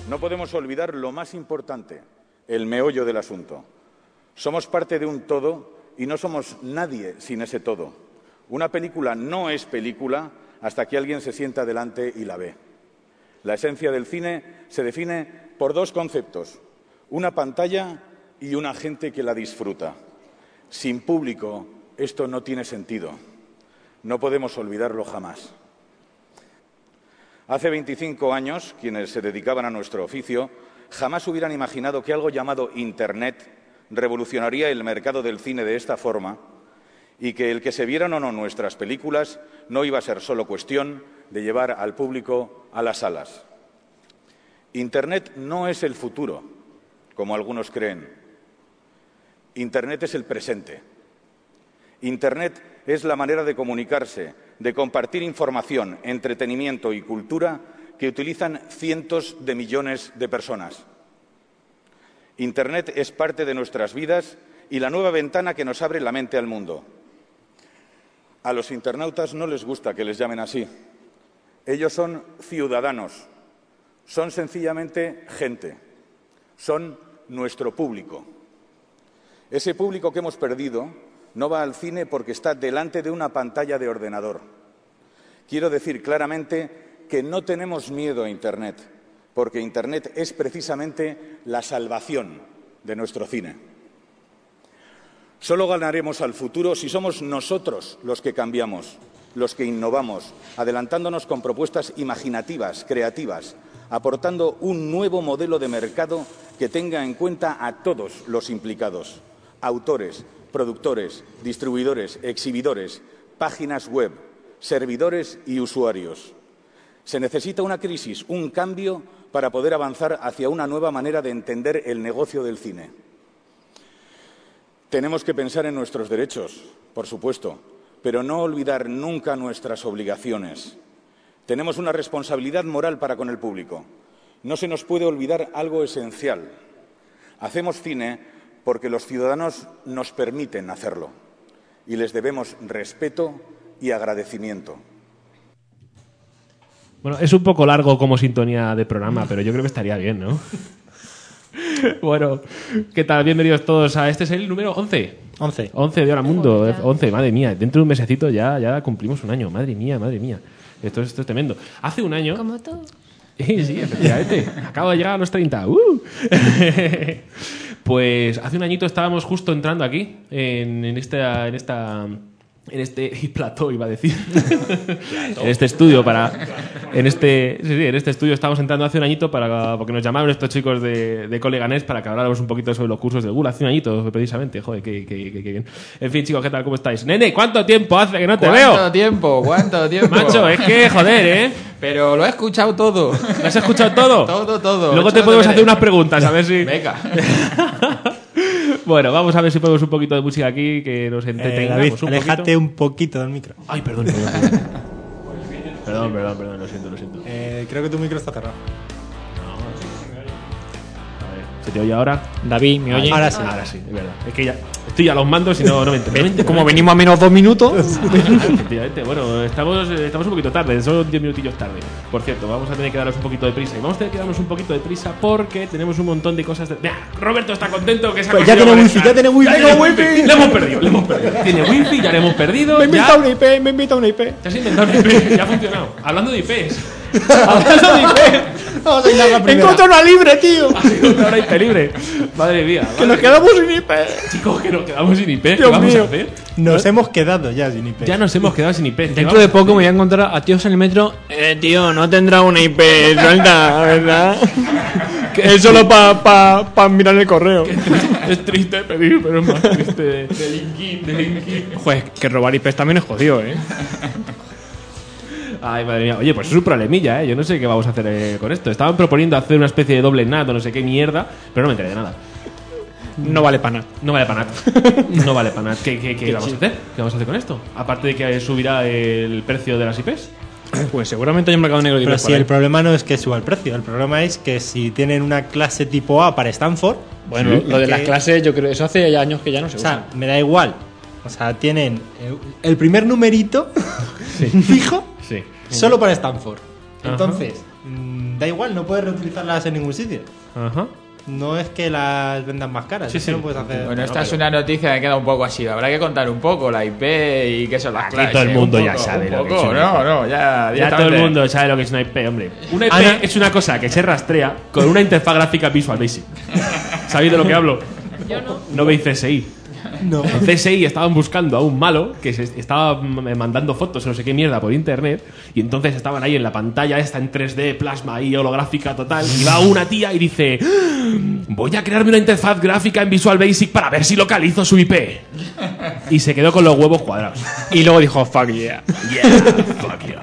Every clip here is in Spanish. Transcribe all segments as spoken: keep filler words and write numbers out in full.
No podemos olvidar lo más importante, el meollo del asunto. Somos parte de un todo y no somos nadie sin ese todo. Una película no es película hasta que alguien se sienta delante y la ve. La esencia del cine se define por dos conceptos, una pantalla y una gente que la disfruta. Sin público, esto no tiene sentido. No podemos olvidarlo jamás. Hace veinticinco años, quienes se dedicaban a nuestro oficio jamás hubieran imaginado que algo llamado Internet revolucionaría el mercado del cine de esta forma y que el que se vieran o no nuestras películas no iba a ser solo cuestión de llevar al público a las salas. Internet no es el futuro, como algunos creen. Internet es el presente. Internet es la manera de comunicarse, de compartir información, entretenimiento y cultura que utilizan cientos de millones de personas. Internet es parte de nuestras vidas y la nueva ventana que nos abre la mente al mundo. A los internautas no les gusta que les llamen así. Ellos son ciudadanos, son sencillamente gente, son nuestro público. Ese público que hemos perdido no va al cine porque está delante de una pantalla de ordenador. Quiero decir claramente que no tenemos miedo a Internet, porque Internet es precisamente la salvación de nuestro cine. Solo ganaremos al futuro si somos nosotros los que cambiamos, los que innovamos, adelantándonos con propuestas imaginativas, creativas, aportando un nuevo modelo de mercado que tenga en cuenta a todos los implicados, autores, productores, distribuidores, exhibidores, páginas web, servidores y usuarios. Se necesita una crisis, un cambio para poder avanzar hacia una nueva manera de entender el negocio del cine. Tenemos que pensar en nuestros derechos, por supuesto, pero no olvidar nunca nuestras obligaciones. Tenemos una responsabilidad moral para con el público. No se nos puede olvidar algo esencial. Hacemos cine porque los ciudadanos nos permiten hacerlo y les debemos respeto y agradecimiento. Bueno, es un poco largo como sintonía de programa, pero yo creo que estaría bien, ¿no? Bueno, ¿qué tal? Bienvenidos todos a... Este es el número once. once. once de Hora Mundo. once, madre mía. Dentro de un mesecito ya, ya cumplimos un año. Madre mía, madre mía. Esto es, esto es tremendo. Hace un año... Como todo. Sí, sí, efectivamente. Acabo de llegar a los treinta. ¡Uh! Pues hace un añito estábamos justo entrando aquí, en, en esta... En esta en este y plató iba a decir en este estudio para en este sí, sí, en este estudio estábamos entrando hace un añito para porque nos llamaron estos chicos de, de Coleganés para que habláramos un poquito sobre los cursos del G U L hace un añito precisamente. Joder, qué, qué, qué, qué bien. En fin, chicos, ¿qué tal? ¿Cómo estáis? Nene, ¿cuánto tiempo hace que no te veo? ¿Cuánto tiempo? ¿Cuánto tiempo? Macho, es que joder, ¿eh? Pero lo he escuchado todo. ¿Lo has escuchado todo? Todo, todo. Luego te podemos hacer unas preguntas a ver si Venga. Bueno, vamos a ver si ponemos un poquito de música aquí que nos entretengamos eh, David, un aléjate poquito. un poquito del micro. Ay, perdón, perdón, perdón. Perdón, perdón, perdón, lo siento, lo siento. Eh, creo que tu micro está cerrado. A ver, ¿se te oye ahora? David, ¿me oyes? Ahora sí, ahora sí, es verdad. Es que ya estoy a los mandos y no, no me entero. No me entero. Como venimos a menos dos minutos. Efectivamente, bueno, estamos, estamos un poquito tarde, son diez minutillos tarde. Por cierto, vamos a tener que darnos un poquito de prisa. Y vamos a tener que darnos un poquito de prisa porque tenemos un montón de cosas de... ¡Mira! Roberto está contento que se ha Pues ya conseguido tiene wifi, conectar. ya tiene wifi. Ya tiene wifi. Le hemos perdido, le hemos perdido. Tiene wifi, ya le hemos perdido. Me he inventado ya... una I P, me he inventado una I P. Te has inventado una I P, ya ha funcionado. Hablando de I Ps. Hablando de I Ps. Vamos a ir a la primera. Encontré una libre, tío. Ha sido una hora I P libre. Madre mía. Que nos quedamos sin I P. Chicos, que nos quedamos sin I P. ¿Qué Dios vamos mío. a hacer? Nos hemos quedado ya sin I P. Ya nos hemos quedado sin I P. Dentro de poco me voy a encontrar a tíos en el metro. Eh, tío, no tendrá una I P suelta, ¿verdad? Que es solo para pa, pa mirar el correo. Es triste pedir, pero es más triste de delinquir, delinquir. Joder, que robar I Ps también es jodido, ¿eh? Ay, madre mía. Oye, pues es un problemilla, ¿eh? Yo no sé qué vamos a hacer eh, con esto. Estaban proponiendo hacer una especie de doble NAT o no sé qué mierda, pero no me enteré de nada. No vale para nada. No vale para nada. No vale para nada. ¿Qué, qué, qué vamos a hacer? ¿Qué vamos a hacer con esto? Aparte de que subirá el precio de las I Ps. Pues seguramente hay un mercado negro de I Pero Ps si por ahí. el problema no es que suba el precio, el problema es que si tienen una clase tipo A para Stanford. Bueno, sí, lo de que- las clases, yo creo, eso hace ya años que ya no se O usa. sea, me da igual. O sea, tienen eh, el primer numerito fijo Sí. solo para Stanford. Ajá. Entonces, mm, da igual, no puedes reutilizarlas en ningún sitio. Ajá. No es que las vendan más caras, Sí, es sí. que no puedes hacer... Bueno, esta No, es pero- una noticia que queda un poco así. Habrá que contar un poco la I P y qué son las Aquí claves. todo el ¿eh? mundo Un ya poco, sabe un lo que poco. es una No, I P. no, ya. Ya todo el directamente. mundo sabe lo que es una I P, hombre. Una I P Ana- es una cosa que se rastrea con una interfaz gráfica Visual Basic. ¿Sabéis de lo que hablo? Yo no. No veis C S I. No. En C S I estaban buscando a un malo que se estaba m- mandando fotos o no sé qué mierda por internet y entonces estaban ahí en la pantalla esta en tres D, plasma y holográfica total y va una tía y dice "¡Ah! voy a crearme una interfaz gráfica en Visual Basic para ver si localizo su I P". Y se quedó con los huevos cuadrados. Y luego dijo, fuck yeah. Yeah, fuck yeah.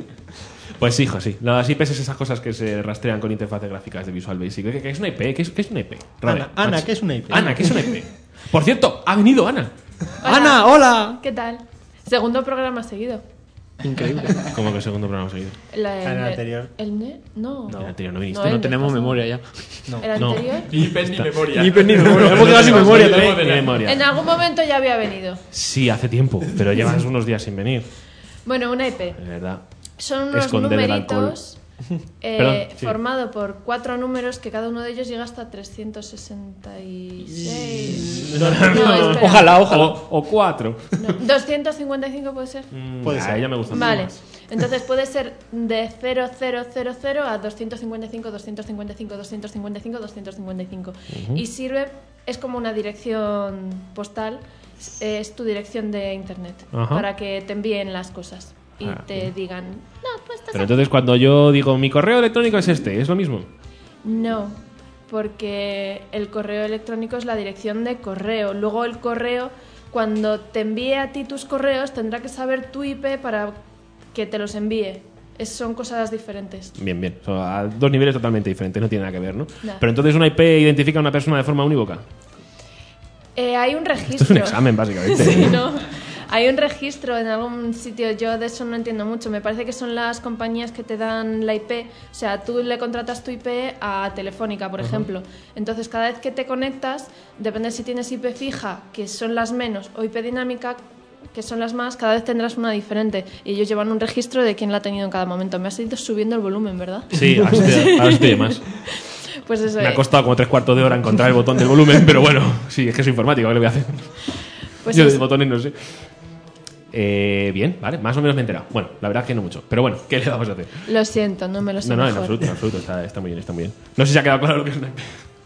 Pues hijo, sí. Las I Ps es esas cosas que se rastrean con interfaces gráficas de Visual Basic. ¿Qué, qué es una I P? ¿Qué es, qué es una I P? Robert, Ana, Ana, macho. ¿qué es una I P? Ana, ¿qué es una I P? Por cierto, ha venido Ana. Hola. Ana, hola. ¿Qué tal? Segundo programa seguido. Increíble. ¿Cómo que segundo programa seguido? La- El el, anterior. ¿El ne- No. El anterior no viniste. el No mes tenemos pasado. memoria ya. ¿El No. anterior? Ni I P ni memoria. Ni pen ni memoria. Hemos quedado sin memoria Ni también. Ni memoria. En algún momento ya había venido. Sí, hace tiempo, pero llevas unos días sin venir. Bueno, una I P. De verdad. Son unos Esconder el numeritos eh, Perdón, sí. formado por cuatro números que cada uno de ellos llega hasta trescientos sesenta y seis. No, espera. Ojalá, ojalá. O, o cuatro. No, doscientos cincuenta y cinco puede ser. Puede Ah, ser. ella me gusta Vale, más. entonces puede ser de cero cero cero cero a doscientos cincuenta y cinco, doscientos cincuenta y cinco, doscientos cincuenta y cinco, doscientos cincuenta y cinco. Y sirve, es como una dirección postal, es tu dirección de internet, Ajá. para que te envíen las cosas y Ah, te digan, no, tú estás Pero aquí". entonces cuando yo digo mi correo electrónico es este, ¿es lo mismo? No, porque el correo electrónico es la dirección de correo. Luego el correo, cuando te envíe a ti tus correos, tendrá que saber tu I P para que te los envíe. Es- son cosas diferentes. Bien, bien. Son a dos niveles totalmente diferentes, no tiene nada que ver, ¿no? Nada. Pero entonces una I P identifica a una persona de forma unívoca. Eh, hay un registro. Esto es un examen, básicamente. Sí, ¿no? Hay un registro en algún sitio, yo de eso no entiendo mucho, me parece que son las compañías que te dan la I P, o sea, tú le contratas tu I P a Telefónica, por ejemplo, entonces cada vez que te conectas, depende si tienes I P fija, que son las menos, o I P dinámica, que son las más, cada vez tendrás una diferente, y ellos llevan un registro de quién la ha tenido en cada momento. Me has ido subiendo el volumen, ¿verdad? Sí, ahora estoy, ahora estoy de más. Pues eso Me ha eh, costado como tres cuartos de hora encontrar el botón del volumen, pero bueno, sí, es que soy informático, ¿qué le voy a hacer? pues Yo es- de botones no sé. Eh, bien, vale, más o menos me he enterado. Bueno, la verdad es que no mucho, pero bueno, ¿qué le vamos a hacer? lo siento, no me lo sé No, no, en mejor. absoluto, en absoluto, está, está muy bien, está muy bien. No sé si ha quedado claro lo que es una I P.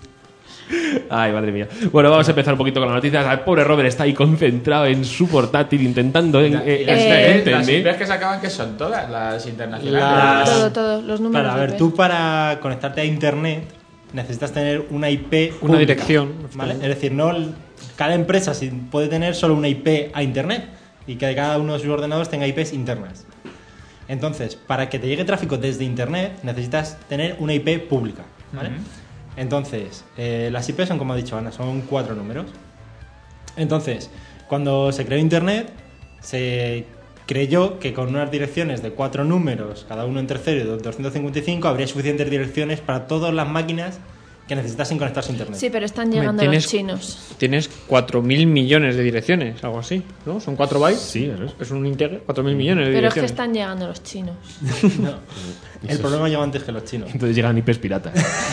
Ay, madre mía. Bueno, vamos a empezar un poquito con las noticias. El pobre Robert está ahí concentrado en su portátil intentando en- eh, Y las Eh, I P, las I entender. P que se acaban, que son todas las internacionales. Las- Todo, todo, los números Claro, a de ver, I P. tú para conectarte a internet necesitas tener una I P Una pública, dirección. ¿vale? Es decir, no el- cada empresa sí puede tener solo una I P a internet y que cada uno de sus ordenadores tenga I Ps internas. Entonces, para que te llegue tráfico desde internet necesitas tener una I P pública, ¿vale? Entonces, eh, las I P son, como ha dicho Ana, son cuatro números. Entonces, cuando se creó internet, se creyó que con unas direcciones de cuatro números, cada uno en tercero y doscientos cincuenta y cinco, habría suficientes direcciones para todas las máquinas que necesitasen conectarse a internet. Sí, pero están Hombre, llegando tienes- los chinos. Tienes cuatro mil millones de direcciones, algo así, ¿no? Son cuatro bytes. Sí, eso es. Es un integro, cuatro mil millones de Pero es que direcciones. están llegando los chinos. No. El problema llegó antes que los chinos. Entonces llegan I Ps piratas.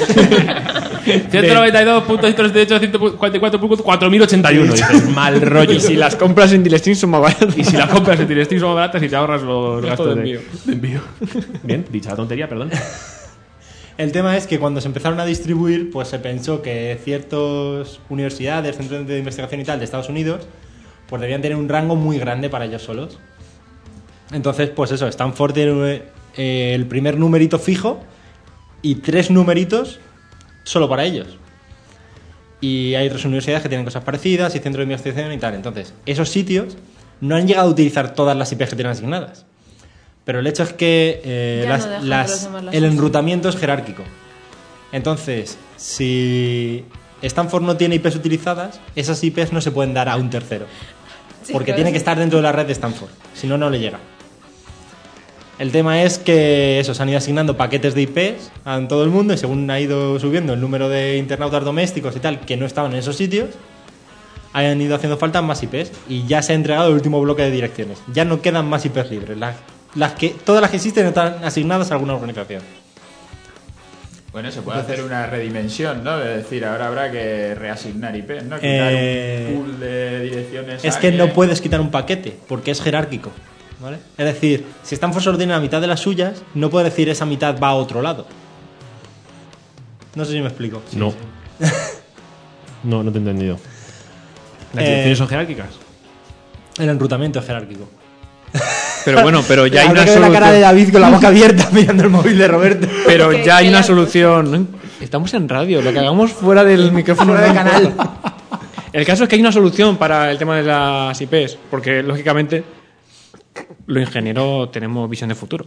ciento noventa y dos punto ciento treinta y ocho punto ciento cuarenta y cuatro punto cuatro mil ochenta y uno. Dices, mal rollo. Y si las compras en Dilesting son más baratas. Y si la compras en Tilesting son más baratas y te ahorras los Gasto gastos de de, envío. de envío. Bien, dicha la tontería, perdón. El tema es que cuando se empezaron a distribuir, pues se pensó que ciertas universidades, centros de investigación y tal de Estados Unidos, pues debían tener un rango muy grande para ellos solos. Entonces, pues eso, Stanford tiene eh, el primer numerito fijo y tres numeritos solo para ellos. Y hay otras universidades que tienen cosas parecidas y centros de investigación y tal. Entonces, esos sitios no han llegado a utilizar todas las I Ps que tienen asignadas. Pero el hecho es que eh, Ya las- no dejan que las- los demás las el usen. enrutamiento es jerárquico. Entonces, si Stanford no tiene I Ps utilizadas, esas I Ps no se pueden dar a un tercero. Sí, Porque claro. tiene que estar dentro de la red de Stanford. Si no, no le llega. El tema es que eso, se han ido asignando paquetes de I Ps a todo el mundo y según ha ido subiendo el número de internautas domésticos y tal que no estaban en esos sitios, han ido haciendo falta más I Ps y ya se ha entregado el último bloque de direcciones. Ya no quedan más I Ps libres. Las, las que, todas las que existen están asignadas a alguna organización. Bueno, se puede hacer una redimensión, ¿no? De decir, ahora habrá que reasignar I P, ¿no? Quitar Eh, un pool de direcciones. Es a que no puedes quitar un paquete, porque es jerárquico, ¿vale? Es decir, si Stanford ordena la mitad de las suyas, no puede decir esa mitad va a otro lado. No sé si me explico. No. No, no te he entendido. ¿Las Eh, direcciones son jerárquicas? El enrutamiento es jerárquico. Pero bueno, pero ya hay Habría una que ver la cara de solución. David con la boca abierta mirando el móvil de Roberto. Pero Que- ya hay que una la- solución. Estamos en radio, lo que hagamos fuera del micrófono Fuera de no canal. importa. El caso es que hay una solución para el tema de las I Pes, porque lógicamente los ingenieros tenemos visión de futuro.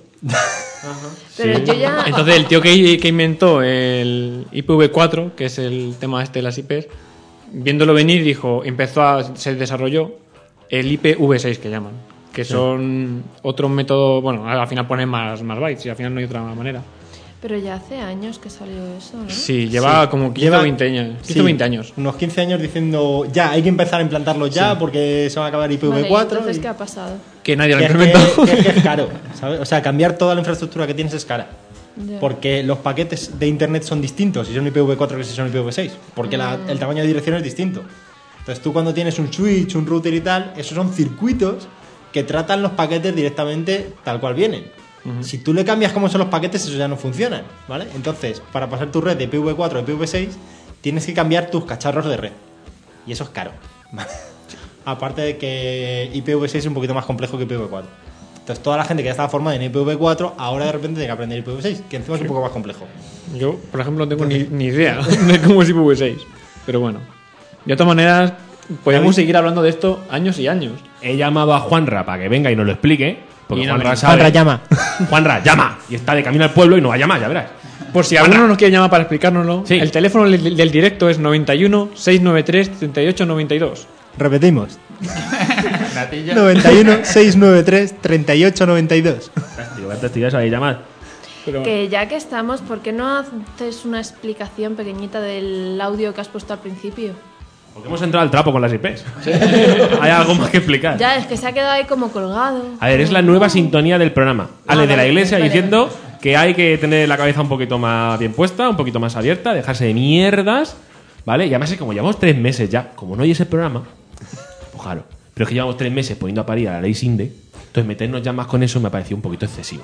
Pero yo ya... Entonces el tío que, que inventó el I P v cuatro, que es el tema este de las I Pes, viéndolo venir dijo, empezó a se desarrolló el I P v seis que llaman, que son otros métodos, bueno, al final ponen más, más bytes y al final no hay otra manera. Pero ya hace años que salió eso, ¿no? Sí, lleva como quince Lleva- o veinte años. quince Sí, o veinte años. Unos quince años diciendo, ya, hay que empezar a implantarlo ya porque se va a acabar I P v Vale, ¿y cuatro. entonces y- qué ha pasado? Que nadie lo que ha es que, implementado. que es que es caro, ¿sabes? O sea, cambiar toda la infraestructura que tienes es cara. Ya. Porque los paquetes de internet son distintos si son I P v cuatro que si son I P v seis. Porque la- el tamaño de dirección es distinto. Entonces tú cuando tienes un switch, un router y tal, esos son circuitos que tratan los paquetes directamente tal cual vienen. Si tú le cambias cómo son los paquetes, eso ya no funciona, ¿vale? Entonces, para pasar tu red de I P v cuatro a I P v seis, tienes que cambiar tus cacharros de red. Y eso es caro. ¿vale? Aparte de que I P v seis es un poquito más complejo que I P v cuatro. Entonces, toda la gente que ya estaba formada en I P v cuatro, ahora de repente tiene que aprender I P v seis, que encima es un poco más complejo. Yo, por ejemplo, no tengo ni, ni idea de cómo es I P v seis. Pero bueno. De todas maneras, podemos seguir hablando de esto años y años. He llamado a Juanra para que venga y nos lo explique. Porque Y no Juanra me- sabe. Juanra, llama. Juanra, llama. Y está de camino al pueblo y no va a llamar, ya verás. Por si alguno nos quiere llamar para explicárnoslo, Sí. el teléfono del, del directo es noventa y uno, seiscientos noventa y tres, treinta y ocho noventa y dos. Repetimos. Natilla. noventa y uno, seiscientos noventa y tres, treinta y ocho noventa y dos. Digo, antes te ibas a llamar. Pero Que ya que estamos, ¿por qué no haces una explicación pequeñita del audio que has puesto al principio? Porque hemos entrado al trapo con las I Pes. Hay algo más que explicar. Ya, es que se ha quedado ahí como colgado. A ver, es la nueva sintonía del programa. Ale Ah, de la vale, Iglesia vale. diciendo que hay que tener la cabeza un poquito más bien puesta, un poquito más abierta, dejarse de mierdas, ¿vale? Y además es que como llevamos tres meses ya, como no hay ese programa, pues claro, pero es que llevamos tres meses poniendo a parir a la ley Sinde, entonces meternos ya más con eso me ha parecido un poquito excesivo.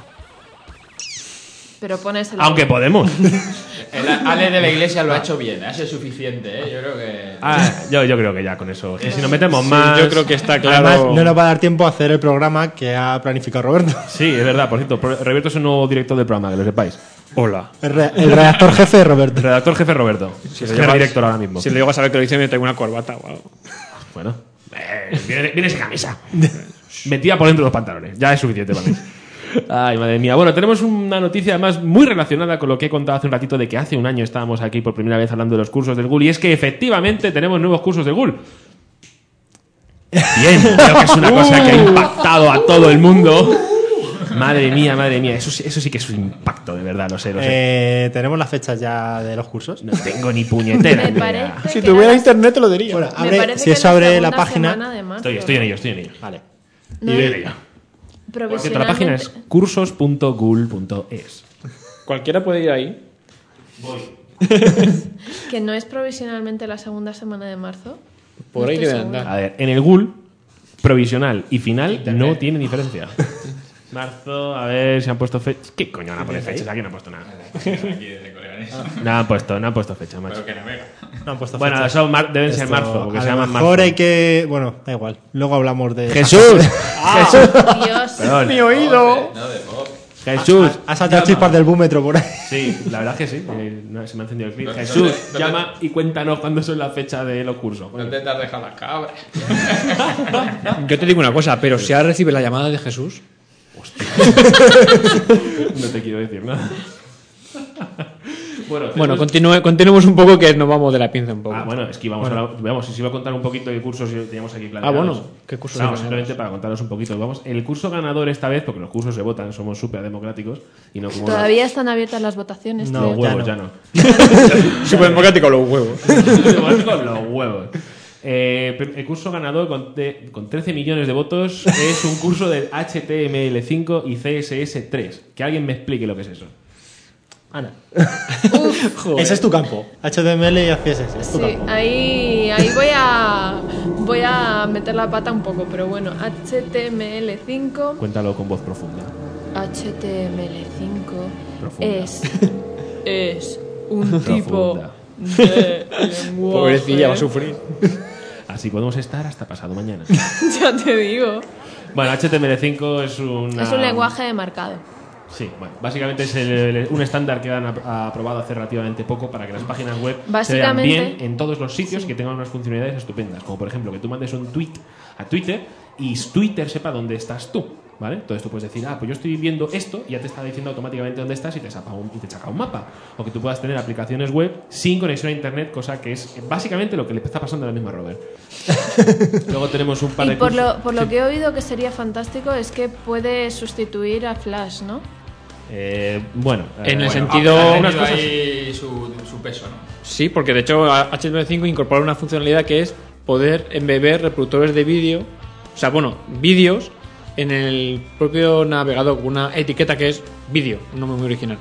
Pero pones el... Aunque podemos. El Ale de la Iglesia lo ha hecho bien, ha sido suficiente, ¿eh? Yo creo que... Ah, yo, yo creo que ya con eso. Que si nos metemos sí, más. yo creo que está claro. Además, no nos va a dar tiempo a hacer el programa que ha planificado Roberto. Sí, es verdad, por cierto. Pro- Roberto es un nuevo director del programa, que lo sepáis. Hola. El, re- el redactor jefe de Roberto. Redactor jefe Roberto. Si es lo el llevas- director ahora mismo. Si le llego a saber que lo dice, me traigo una corbata o algo. Bueno, eh, viene, viene sin camisa. Metida por dentro de los pantalones. Ya es suficiente para mí. Ay, madre mía. Bueno, tenemos una noticia además muy relacionada con lo que he contado hace un ratito de que hace un año estábamos aquí por primera vez hablando de los cursos del G U L y es que efectivamente tenemos nuevos cursos del G U L. Bien, creo que es una cosa que ha impactado a todo el mundo. Madre mía, madre mía. Eso, sí- eso sí que es un impacto, de verdad, lo sé, lo sé. Eh, ¿Tenemos las fechas ya de los cursos? No tengo ni puñetera Me idea. parece Si que tuviera era la- internet te lo diría. Bueno, me abre- parece si que eso es abre la segunda página. semana de marzo. Estoy, estoy en ello, estoy en ello. Vale. No, Estoy en ello. Por cierto, la página es cursos punto gul punto es. Cualquiera puede ir ahí. Que no es provisionalmente la segunda semana de marzo. Por No ahí estoy debe segura. andar. A ver, en el G U L, provisional y final no tiene diferencia. Marzo, a ver si han puesto fechas. ¿Qué coño no han puesto fechas? Aquí no han puesto nada. No han puesto, no han puesto fecha, macho. No han puesto Bueno, fechas. eso mar- deben ser Esto, marzo, porque a se lo llaman mejor marzo. hay que. Bueno, da igual. Luego hablamos de. ¡Jesús! Dios. Perdón. ¡Mi oído! ¡Jesús! Ha saltado chispas del búmetro por ahí. Sí, la verdad es que sí. Eh, no, se me ha encendido el clip. Jesús, dónde- llama y cuéntanos cuándo son las fechas de los cursos. ¿Dónde te has dejado las cabras? Yo te digo una cosa, pero si ahora recibe la llamada de Jesús, No te quiero decir nada. Bueno, bueno, tenemos- continúe, continuemos un poco que nos vamos de la pinza un poco. Ah, bueno, es que íbamos a hablar- vamos, si os iba a contar un poquito de cursos que teníamos aquí planeados. Ah, bueno, ¿qué cursos Vamos, hay simplemente para contaros un poquito. Vamos, el curso ganador esta vez, porque los cursos se votan, somos súper democráticos y no como Todavía están abiertas las votaciones. No, los tío. huevos, ya ya no. no. Súper democrático los huevos. Con los huevos. Eh, el curso ganador con, te- con trece millones de votos es un curso de H T M L cinco y C S S tres. Que alguien me explique lo que es eso. Ana. Uf, Ese es tu campo. H T M L y C S S. Es tu sí, campo. ahí, ahí voy a voy a meter la pata un poco, pero bueno, H T M L cinco. Cuéntalo con voz profunda. H T M L cinco Profunda. es es un Profunda. tipo de lenguaje. Pobrecilla, va a sufrir. Así podemos estar hasta pasado mañana. Ya te digo. Bueno, H T M L cinco es una... Es un lenguaje de marcado. Sí, bueno, básicamente es el- el- un estándar que han ap- aprobado hace relativamente poco para que las páginas web se vean Básicamente- bien en todos los sitios Sí. que tengan unas funcionalidades estupendas. Como por ejemplo que tú mandes un tweet a Twitter y Twitter sepa dónde estás tú, ¿vale? Entonces tú puedes decir, ah, pues yo estoy viendo esto y ya te está diciendo automáticamente dónde estás y te saca un, y te saca un mapa. O que tú puedas tener aplicaciones web sin conexión a internet, cosa que es básicamente lo que le está pasando ahora mismo a Robert. Luego tenemos un par Y de por cursos- lo, por lo Sí. que he oído que sería fantástico es que puede sustituir a Flash, ¿no? Eh, bueno, En eh, el bueno, sentido- ha unas tenido cosas- ahí su, su peso, ¿no? Sí, porque de hecho H T M L cinco incorpora una funcionalidad que es poder embeber reproductores de vídeo, o sea, bueno, vídeos en el propio navegador con una etiqueta que es vídeo, un nombre muy original.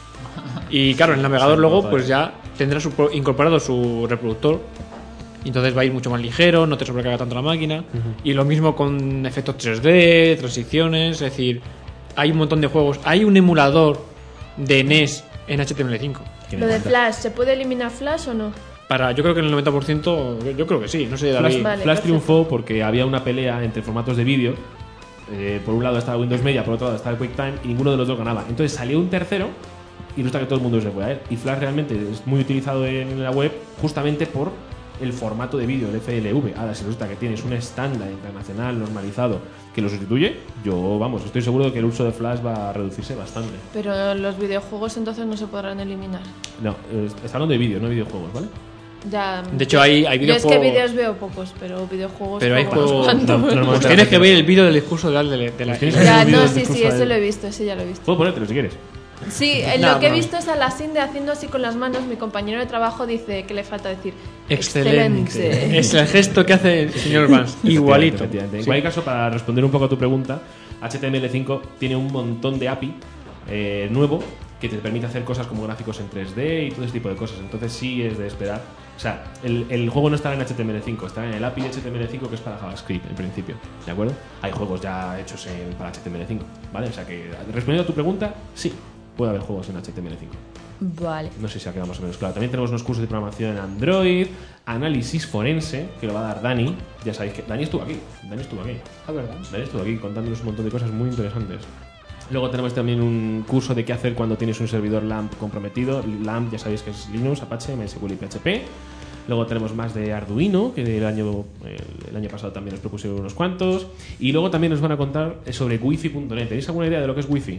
Y claro, el navegador Sí, luego total. pues ya tendrá su pro- incorporado su reproductor. Y entonces va a ir mucho más ligero, no te sobrecarga tanto la máquina. Y lo mismo con efectos tres D, transiciones, es decir, hay un montón de juegos. Hay un emulador de N E S en H T M L cinco. que me Lo de encanta. Flash, ¿se puede eliminar Flash o no? Para, yo creo que en el noventa por ciento, yo, yo creo que sí, no sé, Flash, David. Vale, Flash perfecto. triunfó porque había una pelea entre formatos de vídeo. Eh, por un lado estaba Windows Media, por otro lado estaba QuickTime y ninguno de los dos ganaba. Entonces salió un tercero y resulta que todo el mundo se fue a él. Y Flash realmente es muy utilizado en la web justamente por el formato de vídeo, el F L V. Ahora, si resulta que tienes un estándar internacional normalizado que lo sustituye, yo, vamos, estoy seguro de que el uso de Flash va a reducirse bastante. Pero los videojuegos entonces no se podrán eliminar. No, eh, está hablando de vídeo, no videojuegos, ¿vale? Ya, De hecho, hay, hay yo es que videojuegos. vídeos veo pocos, pero videojuegos Pero hay juego unos juegos. cuantos. No, no, no, Pues no, tienes no, que no, ver no. el vídeo del discurso de la, de, de la Tienes que Ya, ver el vídeo no, del sí, discurso sí, ese del- lo he visto, ese ya lo he visto. Puedo ponértelo si quieres. Sí, en No, lo que he no. visto es a la Sinde haciendo así con las manos. Mi compañero de trabajo dice que le falta decir Excelente. Es el gesto que hace el señor Vance. Igualito. Efectivamente. En Sí. cualquier caso, para responder un poco a tu pregunta, H T M L cinco tiene un montón de A P I eh, nuevo que te permite hacer cosas como gráficos en tres D y todo ese tipo de cosas. Entonces sí es de esperar. O sea, el, el juego no estará en H T M L cinco, estará en el A P I de H T M L cinco que es para JavaScript en principio. ¿De acuerdo? Hay juegos ya hechos en- para H T M L cinco. ¿Vale? O sea que, respondiendo a tu pregunta, sí, puede haber juegos en H T M L cinco. Vale. No sé si ha quedado más o menos claro. También tenemos unos cursos de programación en Android, análisis forense, que lo va a dar Dani. Ya sabéis que Dani estuvo aquí. Dani estuvo aquí. Ah, verdad. Dani estuvo aquí contándonos un montón de cosas muy interesantes. Luego tenemos también un curso de qué hacer cuando tienes un servidor LAMP comprometido. LAMP ya sabéis que es Linux, Apache, MySQL y P H P. Luego tenemos más de Arduino, que el año, el, el año pasado también nos propusieron unos cuantos. Y luego también nos van a contar sobre wifi punto net. ¿Tenéis alguna idea de lo que es wifi?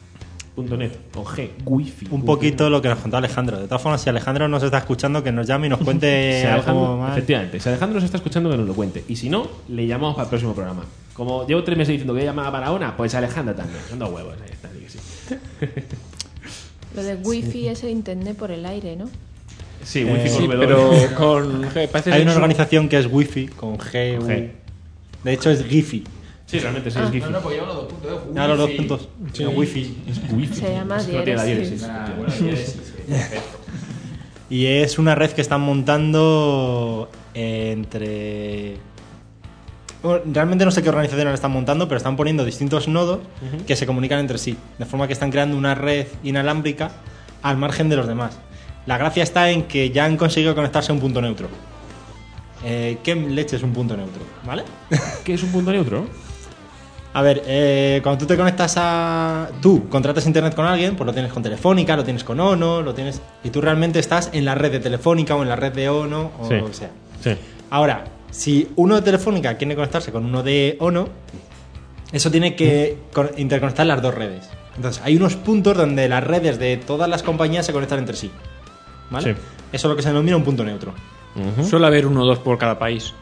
.net, con G, wifi. Un poquito lo que nos contó Alejandro. De todas formas, si Alejandro nos está escuchando, que nos llame y nos cuente Si algo Alejandro, más. efectivamente, si Alejandro nos está escuchando, que nos lo cuente. Y si no, le llamamos para el próximo programa. Como llevo tres meses diciendo que voy a llamar a Barahona, pues Alejandro también. Dando huevos, ahí está, sí que sí. Lo de wifi es el internet por el aire, ¿no? Sí, wifi Eh, con Sí, W. pero con G. Parece Hay una eso- organización que es Wi-Fi con G. Con U. G. De hecho, es Gifi. Sí, realmente sí, es No, Giphy. no, pues lleva los dos puntos. ¿eh? Ah, los dos Wifi. puntos. Sí, Wi-Fi. Wifi. Se llama Es que no tiene la diéresis. diéresis. Ah, bueno, diéresis, sí, perfecto. Y es una red que están montando entre... Bueno, realmente no sé qué organización la están montando, pero están poniendo distintos nodos que se comunican entre sí. De forma que están creando una red inalámbrica al margen de los demás. La gracia está en que ya han conseguido conectarse a un punto neutro. Eh, ¿Qué leche es un punto neutro? ¿Vale? ¿Qué es un punto neutro? A ver, eh, cuando tú te conectas a... Tú contratas internet con alguien, pues lo tienes con Telefónica, lo tienes con Ono, lo tienes... Y tú realmente estás en la red de Telefónica o en la red de Ono o Sí. lo que sea. Sí. Ahora, si uno de Telefónica quiere conectarse con uno de Ono, eso tiene que con- interconectar las dos redes. Entonces, hay unos puntos donde las redes de todas las compañías se conectan entre sí. ¿Vale? Sí. Eso es lo que se denomina un punto neutro. Ujú. Suele haber uno o dos por cada país.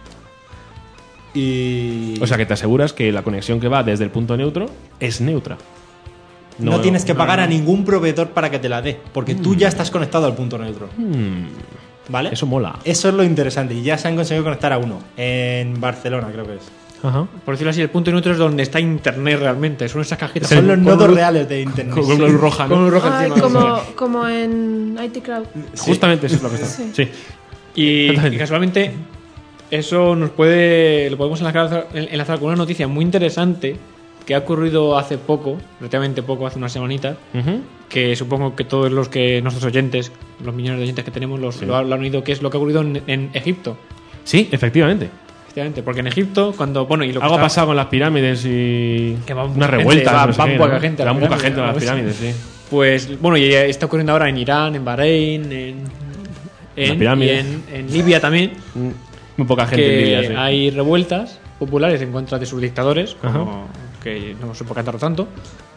Y... O sea que te aseguras que la conexión que va desde el punto neutro es neutra. no, tienes que no, pagar no. a ningún proveedor para que te la dé, porque tú ya estás conectado al punto neutro. Hmm, ¿Vale? eso mola. Eso es lo interesante. Y ya se han conseguido conectar a uno. En Barcelona, creo que es. Ajá. Por decirlo así, el punto neutro es donde está internet realmente. Son esas cajitas. Son los con nodos luz- reales de internet. Con una luz roja, ¿no? Con luz roja Ay, encima. como, como en I T Crowd. Justamente eso es lo que está. Sí. Sí. Y, Exactamente. y casualmente eso nos puede lo podemos enlazar, enlazar con una noticia muy interesante que ha ocurrido hace poco, relativamente poco, hace unas semanitas, Ujú. que supongo que todos los que nuestros oyentes, los millones de oyentes que tenemos, los, Sí. lo, han- lo han oído, que es lo que ha ocurrido en, en Egipto. Sí, efectivamente. Efectivamente, porque en Egipto, cuando. Bueno, y lo que Algo ha está- pasado con las pirámides y. Que va mucha unas gente, revueltas. va- no sé va qué, poca ¿no? gente a Va las poca pirámides, gente a las algo así. pirámides, sí. Pues bueno, y está ocurriendo ahora en Irán, en Bahrein, en, Las en, y pirámides. en, en Libia también, Muy poca gente en que Libia, sí. hay revueltas populares en contra de sus dictadores, Ajá. como que no se puede cantar tanto.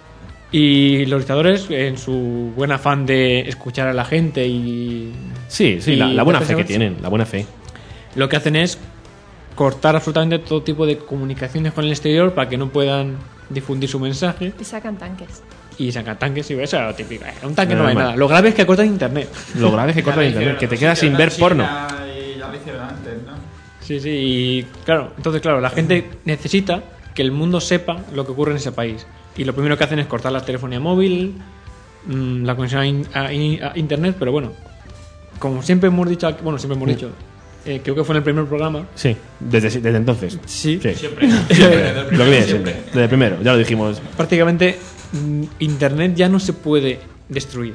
Y los dictadores, en su buen afán de escuchar a la gente y Sí, sí, y la, la buena fe que precisamente- tienen, la buena fe. lo que hacen es cortar absolutamente todo tipo de comunicaciones con el exterior para que no puedan difundir su mensaje Y sacan tanques. y sacan tanques y eso es lo típico. En un tanque no, No, hay normal. nada. Lo grave es que cortan internet. Lo grave es que corta Ya lo internet, hicieron que en te otro quedas sitio, sin ¿no? ver En porno. China y ya lo hicieron antes, ¿no? Sí, sí, y claro, entonces claro, la gente necesita que el mundo sepa lo que ocurre en ese país. Y lo primero que hacen es cortar la telefonía móvil, mmm, la conexión a, in- a in- a internet, pero bueno, como siempre hemos dicho, aquí- bueno, siempre hemos dicho, eh, creo que fue en el primer programa. Sí, desde, desde entonces. Sí. Siempre. Lo que viene siempre. Desde el primero, ya lo dijimos. Prácticamente mm, internet ya no se puede destruir.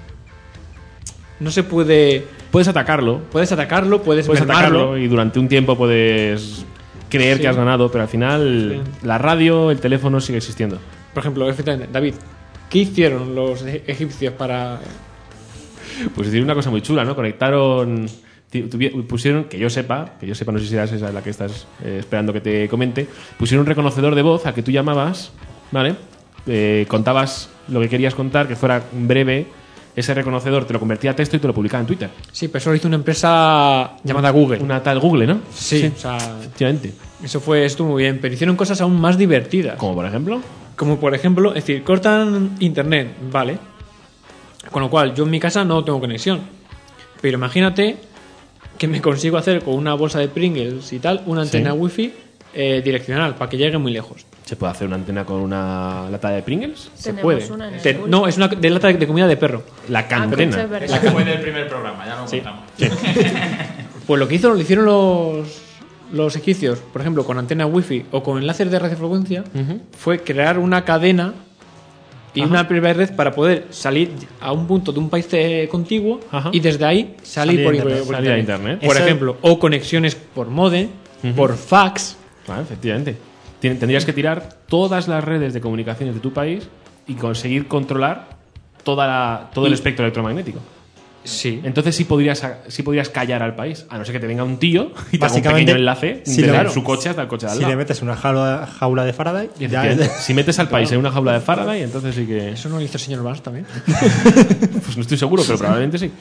No se puede. Puedes atacarlo, Puedes atacarlo, puedes, puedes mermarlo. atacarlo y durante un tiempo puedes creer Sí. que has ganado, pero al final Sí. la radio, el teléfono sigue existiendo. Por ejemplo, efectivamente, David, ¿qué hicieron los e- egipcios para. Pues decir una cosa muy chula, ¿no? Conectaron, ti- tuvi- pusieron, que yo sepa, que yo sepa, no sé si será esa la que estás eh, esperando que te comente, pusieron un reconocedor de voz a que tú llamabas, ¿vale? Eh, contabas lo que querías contar, que fuera breve, ese reconocedor te lo convertía a texto y te lo publicaba en Twitter. Sí, pero eso lo hizo una empresa llamada Google. Una tal Google, ¿no? Sí, o sea, Efectivamente. eso fue estuvo muy bien, pero hicieron cosas aún más divertidas. Como por ejemplo, Como por ejemplo, es decir, cortan internet, vale. Con lo cual, yo en mi casa no tengo conexión. Pero imagínate que me consigo hacer con una bolsa de Pringles y tal, una antena Sí. wifi eh, direccional para que llegue muy lejos. ¿se puede hacer una antena con una lata de Pringles? Se Tenemos puede. una en el Te- Google. no, es una de lata de comida de perro. La Ah, cantena. concha, es verdad. Eso fue del primer programa, ya lo contamos. Pues lo que hizo, lo hicieron los, los egipcios, por ejemplo, con antena wifi o con enlaces de radiofrecuencia, Ujú. fue crear una cadena y Ajá. una primera red para poder salir a un punto de un país eh, contiguo Ajá. y desde ahí salir, Salir por, a internet. por Salir a internet. Por Eso- ejemplo, o conexiones por modem, Ujú. por fax. Ah, efectivamente. Tien- Tendrías que tirar todas las redes de comunicaciones de tu país y conseguir controlar toda la- todo el Y- espectro electromagnético. Sí. Entonces sí podrías, sí podrías callar al país, a no ser que te venga un tío y te haga un Básicamente, pequeño enlace si desde lo- su coche hasta el coche de al Si lado. le metes una jaula, jaula de Faraday, Y ya efectivamente, si metes al país en una jaula de Faraday, entonces sí que... Eso no lo hizo el señor Vance también. Pues no estoy seguro, pero probablemente sí.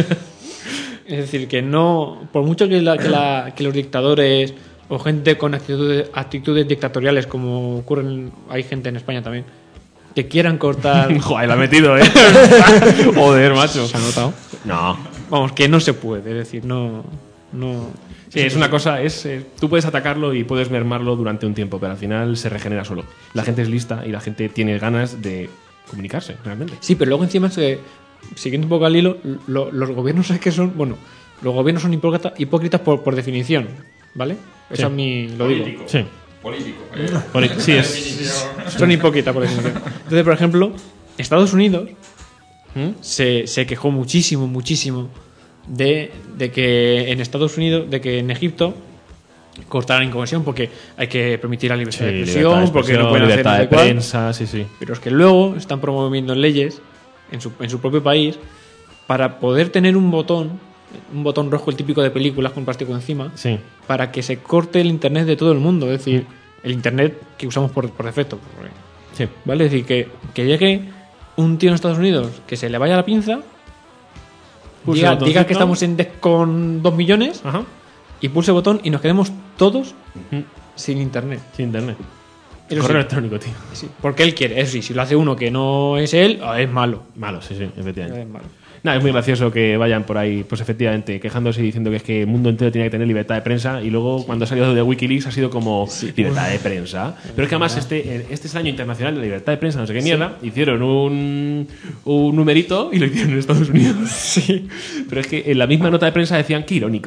Es decir, que no. Por mucho que, la- que, la- que los dictadores o gente con actitudes, actitudes dictatoriales, como ocurren. Hay gente en España también, que quieran cortar. Joder, la ha metido, ¿eh? Joder, macho. ¿Se ha notado? No. Vamos, que no se puede. Es decir, no. no Sí, es una cosa, es eh, tú puedes atacarlo y puedes mermarlo durante un tiempo, pero al final se regenera solo. La gente es lista y la gente tiene ganas de comunicarse, realmente. Sí, pero luego encima, se, siguiendo un poco al hilo, lo- los gobiernos es que son. Bueno, los gobiernos son hipócritas, hipócritas por, por definición. ¿Vale? Eso Sí. es mi. Lo digo. Sí. Político. eh. Poli- Sí, es. Son hipócritas por definición. Entonces, por ejemplo, Estados Unidos ¿Mm? se, se quejó muchísimo, muchísimo de, de que en Estados Unidos, de que en Egipto cortaran la conexión porque hay que permitir la libertad Sí, de libertad expresión, de porque no expresión, pueden hacer libertad no de sé cuál. prensa, sí, sí. Pero es que luego están promoviendo leyes en su, en su propio país para poder tener un botón, un botón rojo, el típico de películas con plástico encima, Sí. para que se corte el internet de todo el mundo, es decir, el internet que usamos por, por defecto. porque- Sí. ¿Vale? Es decir, que, que llegue un tío en Estados Unidos que se le vaya la pinza, Pulse diga, el botoncito. diga que estamos en Dex con dos millones Ajá. y pulse el botón y nos quedemos todos Ujú. sin internet. Sí, internet. Eso Correo sí. electrónico, tío. Sí, porque él quiere, eso sí, si lo hace uno que no es él, ah, es malo. Malo, sí, sí, efectivamente. Es malo. Nada, es muy gracioso que vayan por ahí, pues efectivamente, quejándose y diciendo que es que el mundo entero tiene que tener libertad de prensa y luego cuando ha salido de Wikileaks ha sido como libertad de prensa. Pero es que además este, este es el año internacional de la libertad de prensa, no sé qué mierda, hicieron un, un numerito y lo hicieron en Estados Unidos. Sí. Pero es que en la misma nota de prensa decían que irónico.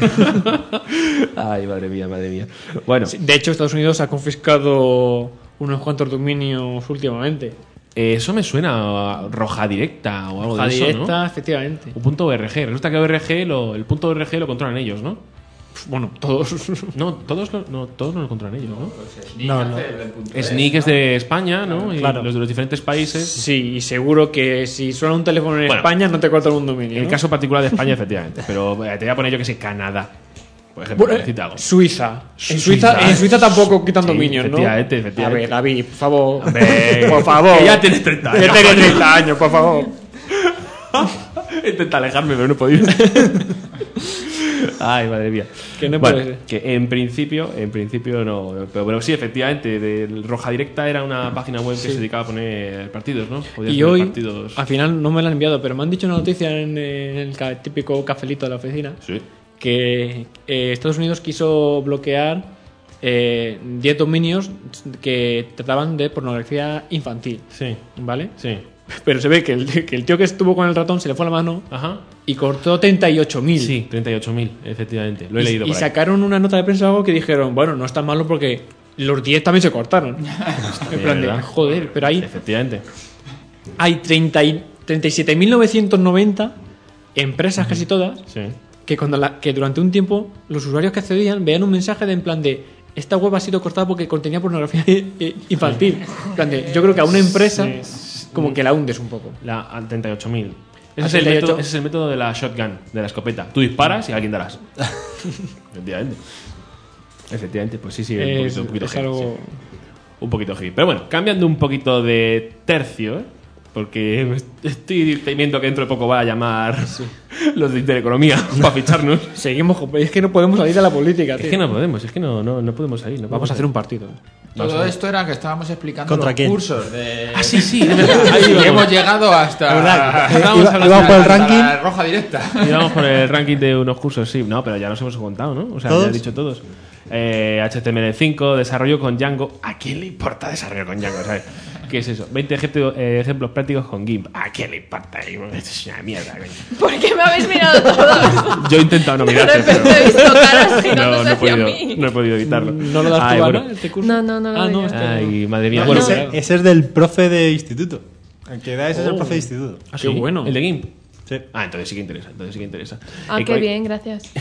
Ay, madre mía, madre mía. Bueno. Sí, de hecho, Estados Unidos ha confiscado unos cuantos dominios últimamente. Eh, eso me suena a Roja Directa o algo Roja de eso, Directa, ¿no? efectivamente. Un punto .org. Resulta que O R G lo, el punto .org lo controlan ellos, ¿no? Bueno, todos. No, todos lo, no, todos no lo controlan ellos, ¿no? No, no. Sneak es de España, ¿no? Y Claro. los de los diferentes países. Sí, y seguro que si suena un teléfono en Bueno, España no te cortan un dominio. En el ¿no? caso particular de España, efectivamente. Pero eh, te voy a poner yo que sé, Canadá. Por ejemplo, Bueno, necesita algo. Suiza. En Suiza. Suiza, en Suiza tampoco quitan Sí, dominios, ¿no? efectivamente, efectivamente. A ver, David, por favor. Hombre, por favor. que ya tienes treinta años. Ya tienes treinta años, por favor. Intenta alejarme, pero no he podido. Ay, madre mía. Que no Bueno, puede ser. que en principio, en principio no. Pero bueno, sí, efectivamente, de Roja Directa era una página web que se dedicaba a poner partidos, ¿no? Podías Y poner hoy, partidos. al final no me lo han enviado, pero me han dicho una noticia en el ca- típico cafelito de la oficina Sí. que eh, Estados Unidos quiso bloquear eh, diez dominios que trataban de pornografía infantil, Sí. ¿vale? Sí. Pero se ve que el, que el tío que estuvo con el ratón se le fue la mano Ajá. y cortó treinta y ocho mil. Sí, treinta y ocho mil, efectivamente. Lo he y, leído y por ahí. sacaron una nota de prensa o algo que dijeron, bueno, no es tan malo porque los diez también se cortaron. En plan de, ¿Verdad? joder, pero hay, Efectivamente. hay treinta y siete mil novecientos noventa empresas, casi todas, Sí. que cuando la- que durante un tiempo los usuarios que accedían veían un mensaje de en plan de esta web ha sido cortada porque contenía pornografía eh, infantil. En plan de, yo creo que a una empresa como que la hundes un poco. La a treinta y ocho mil. Ese, A es el treinta y ocho. método, ese es el método de la shotgun, de la escopeta. Tú disparas y a alguien darás. Efectivamente. Efectivamente, pues sí, sí, un Es- poquito, un poquito es heavy, algo- sí. Un poquito heavy. Pero bueno, cambiando un poquito de tercio, ¿eh? Porque me est- estoy temiendo que dentro de poco va a llamar los de Intereconomía para ficharnos. Seguimos, con- es que no podemos salir de la política, Es tío. que no podemos, es que no, no, no podemos salir. No Vamos podemos a hacer un partido. Todo esto era que estábamos explicando ¿Contra los quién? cursos de... Ah, sí, sí, es verdad. Ahí Y vamos. hemos llegado hasta... ¿Verdad? Estábamos Iba- hablando íbamos por el hasta ranking. la roja directa. Y vamos por el ranking de unos cursos, sí. No, pero ya nos hemos contado, ¿no? O sea, ¿Todos? ya he dicho todos. Eh, H T M L cinco, desarrollo con Django. ¿A quién le importa desarrollo con Django? ¿Sabes? ¿Qué es eso? veinte ejemplos, eh, ejemplos prácticos con GIMP. ¿A quién le importa? Esto es una mierda, coño. ¿Por qué me habéis mirado todos? Yo he intentado no De mirarte, repente pero he visto caras no, girándose no, he hacia podido, mí. no he podido evitarlo. ¿No lo das Ay, tú, bueno. Ana, este curso? No, no, no lo Ah, doy no, yo. este- Ay, madre mía. No, Bueno, ese, ese es del profe de instituto. El que da ese es el profe de instituto. ¿ah, Qué sí? bueno. ¿El de GIMP? Sí. Ah, entonces sí que interesa. Entonces sí que interesa. Ah, Eh, qué cual- bien, gracias.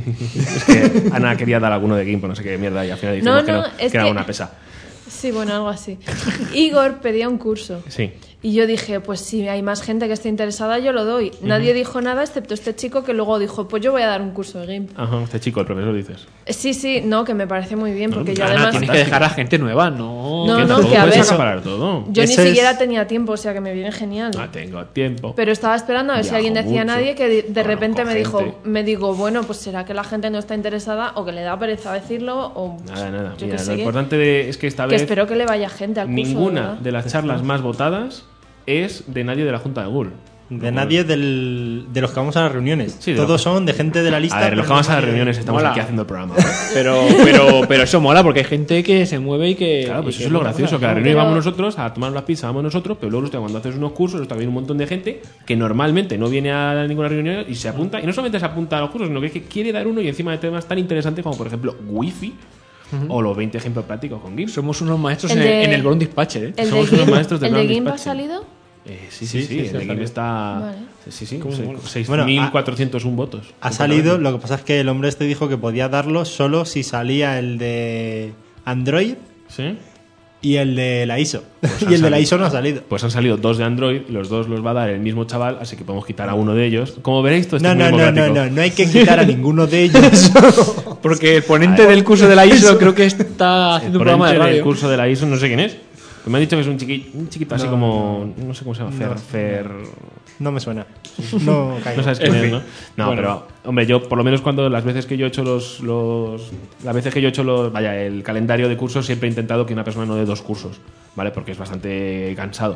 Es que Ana quería dar alguno de GIMP, no sé qué mierda, y al final dijimos No, que no, no, es que era que- una pesa. Sí, bueno, algo así. Igor pedía un curso. Sí. Y yo dije, pues si hay más gente que esté interesada, yo lo doy. Nadie dijo nada excepto este chico que luego dijo, pues yo voy a dar un curso de GIMP. Ajá, este chico, el profesor, dices. Sí, sí, no, que me parece muy bien, porque yo Ana, además... tienes que dejar a gente nueva, no. No, que no, tampoco que a puedes ver- acaparar todo. Yo ni Ese es- siquiera tenía tiempo, o sea que me viene genial. No tengo tiempo. Pero estaba esperando a ver si Viajo alguien decía mucho, nadie que de, de conozco repente me dijo, gente. me digo, bueno, pues será que la gente no está interesada o que le da pereza decirlo o Nada, nada. yo Mira, qué lo sé qué. importante de- es que esta Que vez espero que le vaya gente al curso. ninguna ¿verdad? de las charlas más votadas es de nadie de la Junta de Google. De nadie del, de los que vamos a las reuniones. Sí, de Todos los- son de gente de la lista. A ver, los pero que vamos a no las nadie- reuniones estamos Mola. aquí haciendo el programa. ¿vale? Pero, pero, pero eso mola porque hay gente que se mueve y que. Claro, pues y que eso es lo monta gracioso, cosas, que a la ¿no? reunión Pero- vamos nosotros, a tomar la pizza vamos nosotros, pero luego hostia, cuando haces unos cursos está bien un montón de gente que normalmente no viene a ninguna reunión y se apunta, y no solamente se apunta a los cursos, sino que, es que quiere dar uno y encima de temas tan interesantes como por ejemplo Wi-Fi o los veinte ejemplos prácticos con GIMP. Somos unos maestros El en, el, de- en el Brown Dispatcher, ¿eh? ¿El de Somos unos GIMP, maestros del ¿el de Brown GIMP ha Dispatcher. salido? Eh, sí, sí, sí, sí, el sí, de sí, GIMP está... Vale. Sí, sí, ¿Cómo se- mola? seis Bueno, mil ha- cuatrocientos uno votos. Ha salido, lo que pasa es que el hombre este dijo que podía darlo solo si salía el de Android ¿Sí? y el de la I S O. ha y el de la salido. I S O no ha salido. Pues han salido dos de Android, los dos los va a dar el mismo chaval, así que podemos quitar a uno de ellos. Como veréis, todo esto No, es muy no, no, no, democrático. no, no hay que quitar a ninguno de ellos. Porque el ponente del curso de la I S O creo que está haciendo un programa de ponente del radio. curso de la I S O, no sé quién es. Pues me han dicho que es un chiquito, un chiquito así como. No sé cómo se llama. Fer. No. Fer No me suena. No caigo. no sabes quién En es, fin. ¿no? No, Bueno. pero, hombre, yo por lo menos cuando las veces que yo he hecho los, los. Las veces que yo he hecho los. Vaya, el calendario de cursos, siempre he intentado que una persona no dé dos cursos, ¿vale? Porque es bastante cansado.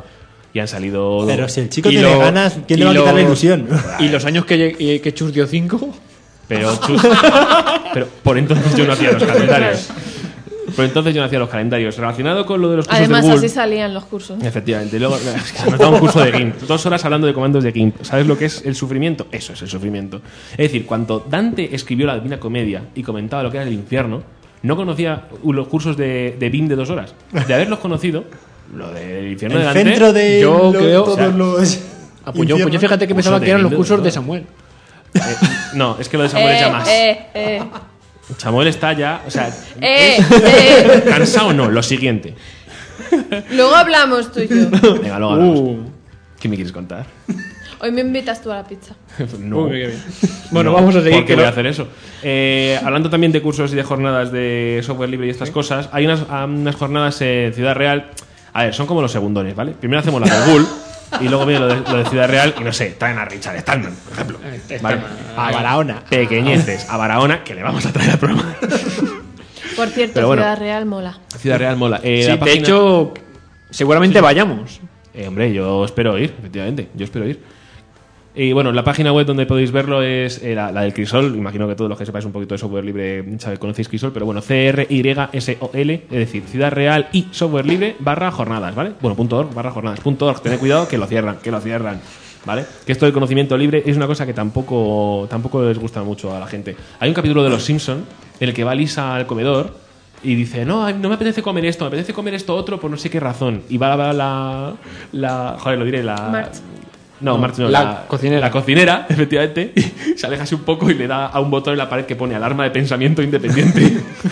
y han salido... Pero si el chico Y tiene lo- ganas, ¿quién y le va a quitar la los- ilusión? Y los años que, lle- que Chus dio cinco. Pero, chus, pero por entonces yo no hacía los calendarios. Por entonces yo no hacía los calendarios. Relacionado con lo de los cursos Además, de Google... así salían los cursos. Efectivamente. Y luego es que nos da un curso de GIMP. Dos horas hablando de comandos de GIMP. ¿Sabes lo que es el sufrimiento? Eso es el sufrimiento. Es decir, cuando Dante escribió la Divina Comedia y comentaba lo que era el infierno, no conocía los cursos de, de BIM de dos horas. De haberlos conocido, lo del infierno El de Dante... centro de yo lo- creo- todos o sea, los... Ah, pues yo, pues yo infiernos. fíjate que pensaba Curso de que eran los Windows, cursos ¿no? de Samuel. Eh, no, es que lo de Samuel es ya Eh, más. eh, eh, Samuel está ya... O sea, eh, es- eh. ¿cansado o no? Lo siguiente. Luego hablamos tú y yo. Venga, luego hablamos. Uh. ¿Qué me quieres contar? Hoy me invitas tú a la pizza. No. Uy, qué bien. Bueno, No, vamos a seguir. ¿por qué que voy lo- a hacer eso? Eh, hablando también de cursos y de jornadas de software libre y estas cosas, hay unas, ah, unas jornadas en Ciudad Real. A ver, son como los segundones, ¿vale? Primero hacemos la de Google y luego viene lo de, lo de Ciudad Real y no sé, traen a Richard Stallman, por ejemplo. ¿Vale? A Barahona. Pequeñeces, a Barahona, que le vamos a traer al programa. Por cierto, Pero bueno. Ciudad Real mola. Ciudad Real mola. Eh, Sí, la de página- hecho, seguramente vayamos. Eh, hombre, yo espero ir, efectivamente, yo espero ir. Y bueno, la página web donde podéis verlo es eh, la, la del Crisol. Imagino que todos los que sepáis un poquito de software libre sabéis, conocéis Crisol, pero bueno, C R Y S O L, es decir, Ciudad Real y Software Libre barra jornadas, ¿vale? Bueno, punto org barra jornadas, punto org, tened cuidado que lo cierran, que lo cierran, ¿vale? Que esto del conocimiento libre es una cosa que tampoco, tampoco les gusta mucho a la gente. Hay un capítulo de Los Simpson en el que va Lisa al comedor y dice, no, no me apetece comer esto, me apetece comer esto otro por no sé qué razón. Y va la... la, la joder, lo diré, la... March. No, March no, la la, cocinera. La cocinera, efectivamente. Y se aleja así un poco y le da a un botón en la pared que pone alarma de pensamiento independiente.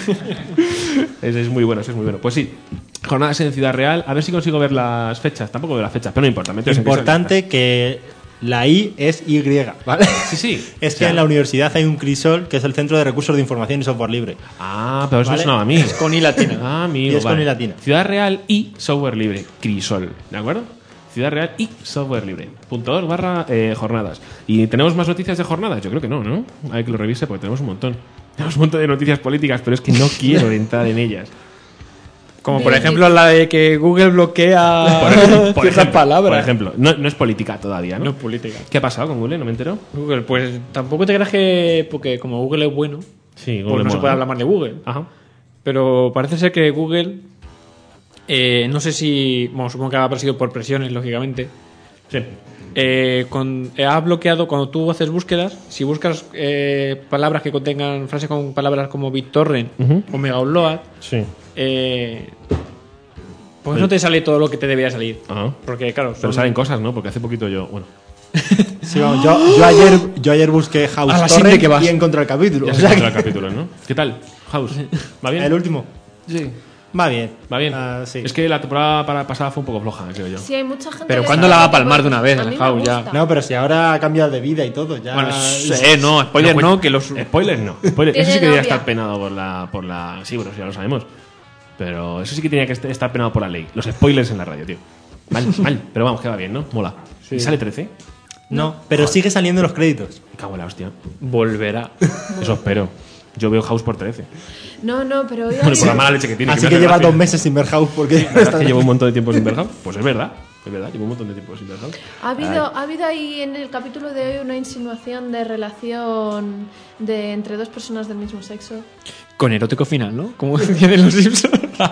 Ese es muy bueno, ese es muy bueno. Pues sí, jornadas en Ciudad Real. A ver si consigo ver las fechas. Tampoco veo las fechas, pero no importa. meteos en Crisol y ya Importante que la I es Y, ¿vale? está. Sí, sí. Es O que sea, en la universidad hay un Crisol, que es el Centro de Recursos de Información y Software Libre. Ah, pero eso ¿Vale? me sonaba a mí. Con I latina. Ah, amigo. Y es con vale. I latina. Ciudad Real y Software Libre. Crisol. ¿De acuerdo? Ciudad Real y Software Libre. Punto org barra eh, jornadas. ¿Y tenemos más noticias de jornadas? Yo creo que no, ¿no? Hay que lo revise porque tenemos un montón. Tenemos un montón de noticias políticas, pero es que no quiero entrar en ellas. Como por ejemplo la de que Google bloquea Por ejemplo, por ciertas ejemplo, palabras. por ejemplo. No, no es política todavía, ¿no? No es política. ¿Qué ha pasado con Google? ¿No me entero? Google, pues tampoco te creas que. Porque como Google es bueno, Sí, pues no se puede hablar más de Google. Ajá. Pero parece ser que Google. eh, no sé si. Bueno, supongo que habrá sido por presiones, lógicamente. Sí. eh, con- eh, ha bloqueado cuando tú haces búsquedas. Si buscas eh, palabras que contengan frases con palabras como BitTorrent Ujú. o Mega Upload, Sí. eh, pues no te sale todo lo que te debería salir. Ajá. Porque, claro, Pero son- salen cosas, ¿no? Porque hace poquito yo... Bueno, Sí, vamos, yo, yo, ayer, yo ayer busqué House A la siguiente Torrent que vas. y encontré el capítulo. ya O se sea encuentra que- el capítulo, ¿no? ¿Qué tal? House. ¿Va bien? el último. Sí. Va bien. Va bien. Ah, sí. Es que la temporada para- pasada fue un poco floja, creo yo. Sí, hay mucha gente. Pero que ¿cuándo está- la va a palmar de una vez, A el mí me House, ya? gusta. No, pero si ahora ha cambiado de vida y todo, ya. Bueno, eh, no, spoiler No, no, que los. Spoilers no. Spoilers. Eso Tiene sí que debería novia. estar penado por la, por la... Sí, bueno, sí, ya lo sabemos. Pero eso sí que tenía que est- estar penado por la ley. Los spoilers en la radio, tío. Mal, mal. Pero vamos, queda bien, ¿no? Mola. ¿Y sale trece? No, pero sigue saliendo en los créditos. Me cago en la hostia. Volverá. Eso espero. Yo veo House por trece. No, no, pero hoy Bueno, hay- por la mala leche que tiene. Así me que hace lleva gracia. dos meses sin ver House porque. ¿La verdad es que llevo un montón de tiempo sin ver House? Pues es verdad. Es verdad, llevo un montón de tiempo sin ver House. Ha habido, ha habido ahí en el capítulo de hoy una insinuación de relación de entre dos personas del mismo sexo. Con erótico final, ¿no? Como tienen los Simpsons.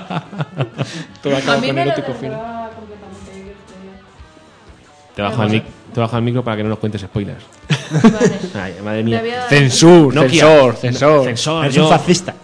Todo A acaba mí con me lo erótico final. desvelaba completamente. yo quería. Te bajo, el mic- te bajo el micro para que no nos cuentes spoilers. Vale. Ay, madre Le mía. había- Censur, Nokia. censor, censor. Censor, Es yo- un fascista.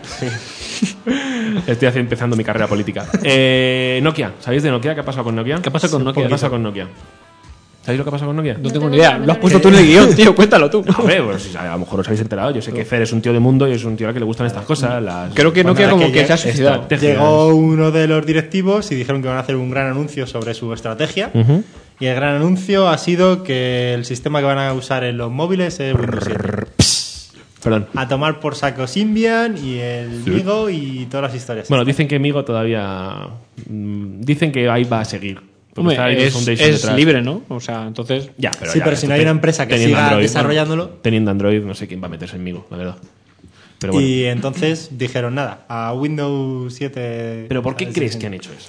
Estoy haci- empezando mi carrera política. Eh, Nokia. ¿Sabéis de Nokia? ¿Qué ha pasado con Nokia? ¿Qué ha pasado con Nokia? ¿Qué pasa con Nokia? ¿Sabéis lo que ha pasado con Nokia? No No tengo tengo ni idea. la Lo has menor puesto idea. tú en el guión, tío. Cuéntalo tú. A ver, pues, a lo mejor os habéis enterado. Yo sé que Fer es un tío de mundo y es un tío al que le gustan estas cosas. Las, Creo que Bueno, Nokia nada, como que que ya se ha suicidado. estrategias. Llegó uno de los directivos y dijeron que van a hacer un gran anuncio sobre su estrategia. Ujú. Y el gran anuncio ha sido que el sistema que van a usar en los móviles es Windows siete. Perdón. A tomar por saco Symbian y el Sí. Migo y todas las historias. Bueno, dicen que Migo todavía. mm, Dicen que ahí va a seguir. Porque Hombre, está Linux es, Foundation es detrás. libre, ¿no? O sea, entonces. Ya, pero Sí, ya, pero si no hay una empresa que teniendo siga Android, desarrollándolo. bueno, teniendo Android, no sé quién va a meterse en Migo, la verdad. Pero bueno. Y entonces dijeron nada, a Windows siete. ¿Pero por qué a crees ese- que han hecho eso?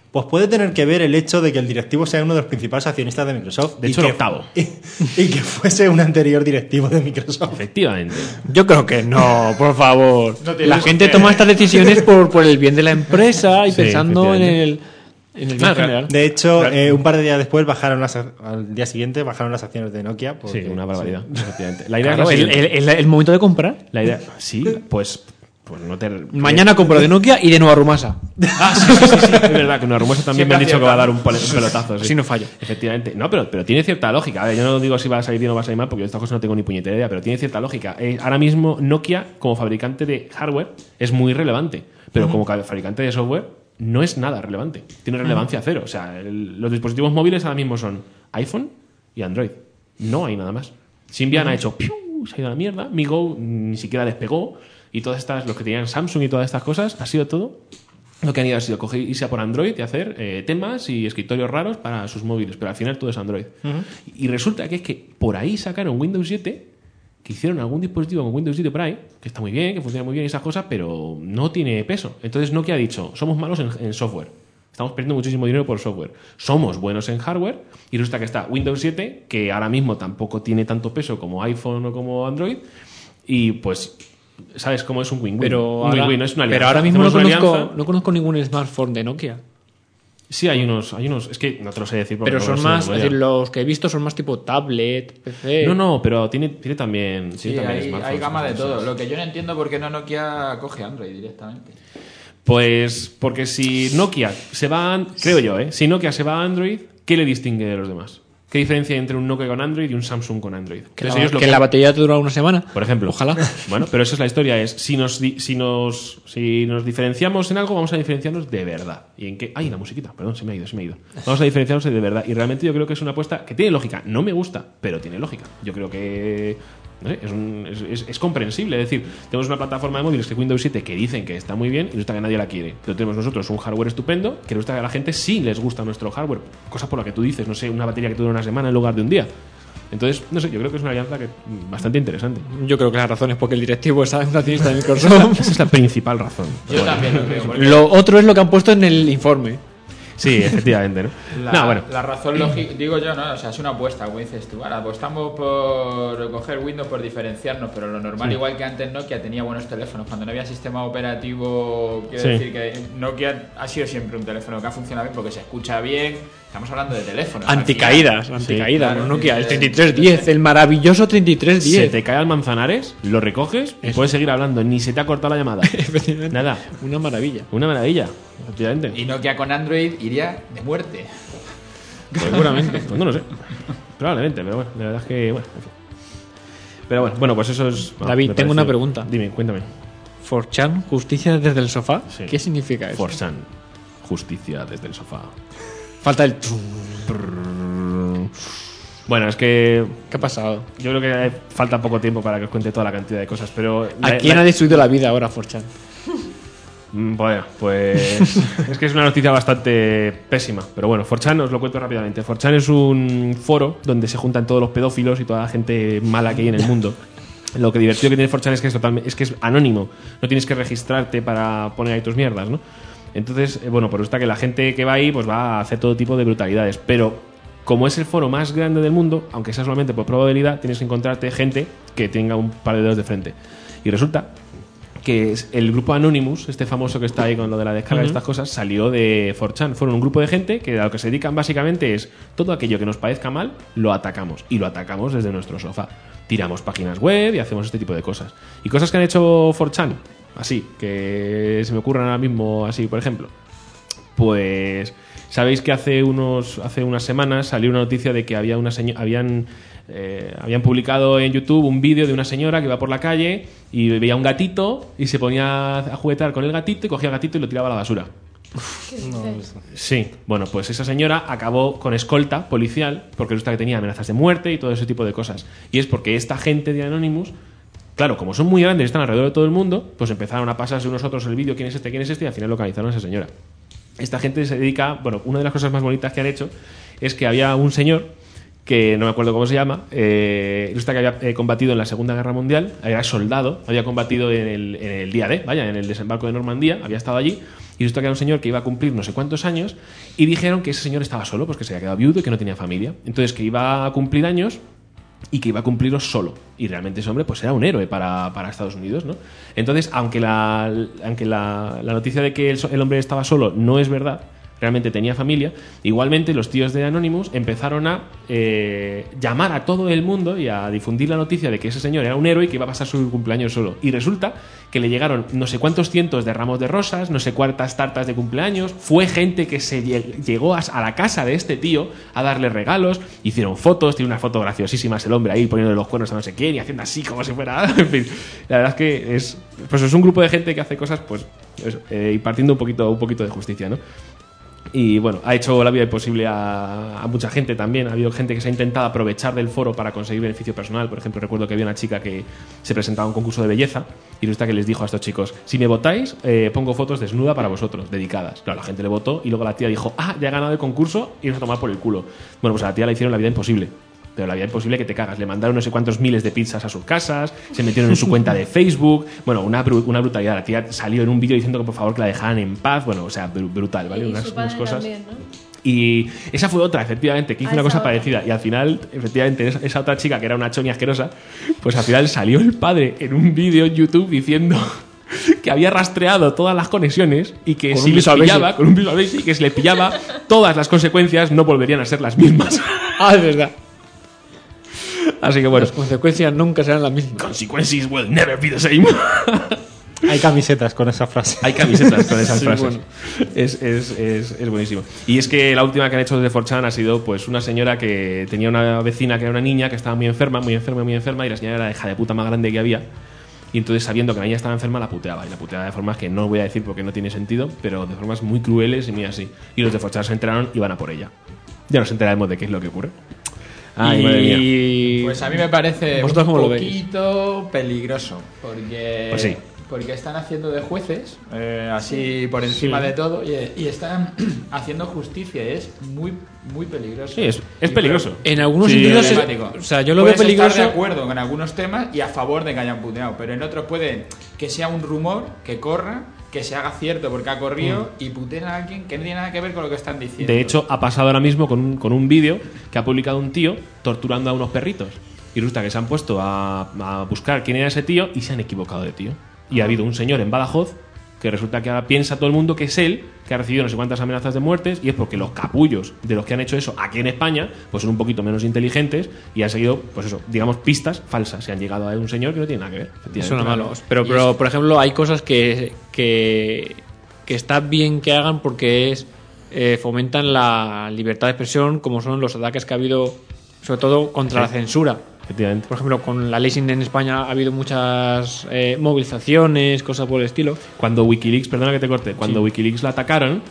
Pues puede tener que ver el hecho de que el directivo sea uno de los principales accionistas de Microsoft. De hecho, y el que, octavo. Y, y que fuese un anterior directivo de Microsoft. Efectivamente. Yo creo que no, por favor. No tiene La eso gente que- toma estas decisiones por, por el bien de la empresa y Sí, pensando en efectivamente. el, en el bien Ah, general. De hecho, eh, un par de días después bajaron las, al día siguiente bajaron las acciones de Nokia. Porque, Sí, una barbaridad. Efectivamente. La idea Claro, es la el, siguiente. el- el- el momento de comprar. La idea, sí, pues, pues no te. Mañana compro de Nokia y de Nueva Rumasa. Ah, sí, sí, sí, sí. Es verdad que una rumorosa también Siempre me han dicho que acierta. va a dar un pole- un pelotazo. Sí. Así no fallo. Efectivamente. No, pero, pero tiene cierta lógica. A ver, yo no digo si va a salir bien o va a salir mal, porque yo de estas cosas no tengo ni puñetera idea, pero tiene cierta lógica. Eh, ahora mismo Nokia, como fabricante de hardware, es muy relevante, pero como ca- fabricante de software, no es nada relevante. Tiene relevancia cero. O sea, el- los dispositivos móviles ahora mismo son iPhone y Android. No hay nada más. Symbian ha hecho ¡piu! Se ha ido a la mierda. Mi Go ni siquiera despegó. Y todas estas, los que tenían Samsung y todas estas cosas, ha sido todo. Lo que han ido ha sido coger, irse a por Android y hacer eh, temas y escritorios raros para sus móviles, pero al final todo es Android. Y resulta que es que por ahí sacaron Windows siete, que hicieron algún dispositivo con Windows siete por ahí, que está muy bien, que funciona muy bien y esas cosas, pero no tiene peso. Entonces Nokia ha dicho, somos malos en, en software. Estamos perdiendo muchísimo dinero por software. Somos buenos en hardware y resulta que está Windows siete, que ahora mismo tampoco tiene tanto peso como iPhone o como Android, y pues... ¿Sabes cómo es un win-win? Pero, un ahora, win-win, no es una alianza. pero ahora mismo no Hacemos una conozco, alianza. no conozco ningún smartphone de Nokia. Sí, hay unos, hay unos. Es que no te lo sé decir porque Pero no son lo sé de más, es memoria. decir, los que he visto son más tipo tablet, P C. No, no, pero tiene, tiene también. Sí, tiene también hay, smartphones, hay gama de cosas. todo. Lo que yo no entiendo por qué no Nokia coge Android directamente. Pues porque si Nokia se va. a- Creo yo, ¿eh? Si Nokia se va a Android, ¿qué le distingue de los demás? ¿Qué diferencia hay entre un Nokia con Android y un Samsung con Android? Que, Entonces la, ellos lo que la batería te dura una semana. Por ejemplo. Ojalá. Bueno, pero esa es la historia. Es si nos, di- si nos si nos diferenciamos en algo, vamos a diferenciarnos de verdad. ¿Y en qué? Ay, la musiquita. Perdón, se me ha ido, se me ha ido. Vamos a diferenciarnos de verdad. Y realmente yo creo que es una apuesta que tiene lógica. No me gusta, pero tiene lógica. Yo creo que no sé, es, un- es, es- es comprensible. Es decir, tenemos una plataforma de móviles que es Windows siete que dicen que está muy bien y resulta que nadie la quiere. Pero tenemos nosotros un hardware estupendo que resulta que a la gente sí les gusta nuestro hardware. Cosa por la que tú dices, no sé, una batería que te dura una semana en lugar de un día. Entonces, no sé, yo creo que es una alianza que mm, bastante interesante. Yo creo que la razón es porque el directivo es un accionista de Microsoft. Esa es la principal razón. Yo también lo creo. porque Lo otro es lo que han puesto en el informe. Sí, efectivamente, ¿no? La, No, bueno. la razón lógica, digo yo, ¿no? O sea, es una apuesta, como dices tú. Ahora apostamos por coger Windows por diferenciarnos, pero lo normal, igual que antes Nokia tenía buenos teléfonos, cuando no había sistema operativo, quiero Sí. decir que Nokia ha sido siempre un teléfono que ha funcionado bien porque se escucha bien. Estamos hablando de teléfonos. al Anticaídas, final. anticaídas. claro, ¿no? Nokia, el sí, treinta y tres diez, el maravilloso treinta y tres Se diez. te cae al Manzanares, lo recoges y Eso. puedes seguir hablando. Ni se te ha cortado la llamada. Efectivamente. Nada. Una maravilla. Una maravilla, efectivamente. Y Nokia con Android iría de muerte. Seguramente. Pues no lo sé. Probablemente, pero bueno, la verdad es que. Bueno, en fin. Pero bueno, bueno, pues eso es. bueno, David, me tengo parece- una pregunta. Dime, cuéntame. For Chan, justicia desde el sofá. Sí. ¿Qué significa eso? Forsan, justicia desde el sofá. Falta el. Bueno, es que ¿Qué ha pasado? yo creo que falta poco tiempo para que os cuente toda la cantidad de cosas, pero... ¿A la- quién la- ha destruido la vida ahora For Chan? Mm, Bueno, pues es que es una noticia bastante pésima. Pero bueno, cuatro chan os lo cuento rápidamente. cuatro chan es un foro donde se juntan todos los pedófilos y toda la gente mala que hay en el mundo. Lo que divertido que tiene cuatro chan es que es, totalmente, es que es anónimo. No tienes que registrarte para poner ahí tus mierdas, ¿no? Entonces, eh, bueno, pues resulta que la gente que va ahí pues va a hacer todo tipo de brutalidades. Pero como es el foro más grande del mundo, aunque sea solamente por probabilidad, tienes que encontrarte gente que tenga un par de dedos de frente. Y resulta que es el grupo Anonymous, este famoso que está ahí con lo de la descarga de estas cosas, salió de cuatro chan. Fueron un grupo de gente que a lo que se dedican básicamente es todo aquello que nos parezca mal, lo atacamos. Y lo atacamos desde nuestro sofá. Tiramos páginas web y hacemos este tipo de cosas. Y cosas que han hecho cuatro chan, así, que se me ocurran ahora mismo así, por ejemplo. Pues sabéis que hace unos hace unas semanas salió una noticia de que había una seño- habían eh, habían publicado en YouTube un vídeo de una señora que iba por la calle y veía un gatito y se ponía a juguetear con el gatito y cogía el gatito y lo tiraba a la basura. ¿Qué dices? Sí, bueno, pues esa señora acabó con escolta policial porque resulta que tenía amenazas de muerte y todo ese tipo de cosas. Y es porque esta gente de Anonymous, claro, como son muy grandes y están alrededor de todo el mundo, pues empezaron a pasarse unos otros el vídeo, quién es este, quién es este, y al final localizaron a esa señora. Esta gente se dedica, bueno, una de las cosas más bonitas que han hecho es que había un señor que no me acuerdo cómo se llama, eh, resulta que había eh, combatido en la Segunda Guerra Mundial, era soldado, había combatido en el, en el día D, vaya, en el desembarco de Normandía, había estado allí, Y resulta que era un señor que iba a cumplir no sé cuántos años y dijeron que ese señor estaba solo, pues que se había quedado viudo y que no tenía familia. Entonces que iba a cumplir años y que iba a cumplirlos solo. Y realmente ese hombre pues era un héroe para, para Estados Unidos, ¿no? Entonces, aunque la, aunque la, la noticia de que el, el hombre estaba solo no es verdad, realmente tenía familia, igualmente los tíos de Anonymous empezaron a eh, llamar a todo el mundo y a difundir la noticia de que ese señor era un héroe y que iba a pasar su cumpleaños solo. Y resulta que le llegaron no sé cuántos cientos de ramos de rosas, no sé cuántas tartas de cumpleaños, fue gente que se llegó a, a la casa de este tío a darle regalos, hicieron fotos, tiene unas fotos graciosísimas el hombre ahí poniéndole los cuernos a no sé quién y haciendo así como si fuera... En fin, la verdad es que es, pues es un grupo de gente que hace cosas pues eso, eh, y partiendo un poquito, un poquito de justicia, ¿no? Y bueno, ha hecho la vida imposible a, a mucha gente también. Ha habido gente que se ha intentado aprovechar del foro para conseguir beneficio personal. Por ejemplo, recuerdo que había una chica que se presentaba a un concurso de belleza y resulta que les dijo a estos chicos: si me votáis, eh, pongo fotos desnuda para vosotros, dedicadas. Claro, la gente le votó y luego la tía dijo: ah, ya he ganado el concurso y nos a tomar por el culo. Bueno, pues a la tía le hicieron la vida imposible. Pero la vida imposible que te cagas. Le mandaron no sé cuántos miles de pizzas a sus casas, se metieron en su cuenta de Facebook. Bueno, una, bru- una brutalidad. La tía salió en un vídeo diciendo que por favor que la dejaran en paz. Bueno, o sea, br- brutal, ¿vale? Y Unas, su unas padre cosas. también, ¿no? Y esa fue otra, efectivamente, que hizo Ah, una esa cosa otra. parecida. Y al final, efectivamente, esa, esa otra chica que era una choña asquerosa, pues al final salió el padre en un vídeo en YouTube diciendo que había rastreado todas las conexiones y que Con si un les Visual pillaba, Basic. con un Visual Basic, que si le pillaba, todas las consecuencias no volverían a ser las mismas. Ah, es verdad. Así que bueno, Las consecuencias nunca serán las mismas. consequences will never be the same. Hay camisetas con esa frase. Hay camisetas con esas Sí, frases. bueno. Es, es, es, es buenísimo. Y es que la última que han hecho desde cuatro chan ha sido pues una señora que tenía una vecina que era una niña que estaba muy enferma, muy enferma, muy enferma, y la señora era la hija de puta más grande que había. Y entonces, sabiendo que la niña estaba enferma, la puteaba. Y la puteaba de formas que no voy a decir porque no tiene sentido, pero de formas muy crueles y muy así. Y los de cuatro chan se enteraron y van a por ella. Ya nos enteraremos de qué es lo que ocurre. Ay, madre mía. y Pues a mí me parece ¿Vosotros un cómo lo veis? poquito peligroso, porque, Pues sí. porque están haciendo de jueces, eh, así por encima Sí. de todo, y, y están haciendo justicia, y es muy, muy peligroso. Sí, es, es Y peligroso. en algunos Sí, sentidos, es- problemático. o sea, yo lo Puedes veo peligroso. estar de acuerdo en algunos temas y a favor de que hayan puteado, pero en otros puede que sea un rumor que corra, que se haga cierto porque ha corrido y puteen a alguien que no tiene nada que ver con lo que están diciendo. De hecho, ha pasado ahora mismo con un, con un vídeo que ha publicado un tío torturando a unos perritos. Y resulta que se han puesto a, a buscar quién era ese tío y se han equivocado de tío. Y ha habido un señor en Badajoz que resulta que ahora piensa todo el mundo que es él, que ha recibido no sé cuántas amenazas de muertes, y es porque los capullos de los que han hecho eso aquí en España pues son un poquito menos inteligentes y han seguido, pues eso, digamos, pistas falsas. Se han llegado a un señor que no tiene nada que ver. efectivamente. Suena malo. Pero, pero por ejemplo, hay cosas que, que, que está bien que hagan porque es eh, fomentan la libertad de expresión, como son los ataques que ha habido, sobre todo contra la censura. Efectivamente. Por ejemplo, con la ley Sin en España ha habido muchas eh, movilizaciones, cosas por el estilo. Cuando Wikileaks, perdona que te corte, cuando Wikileaks la atacaron,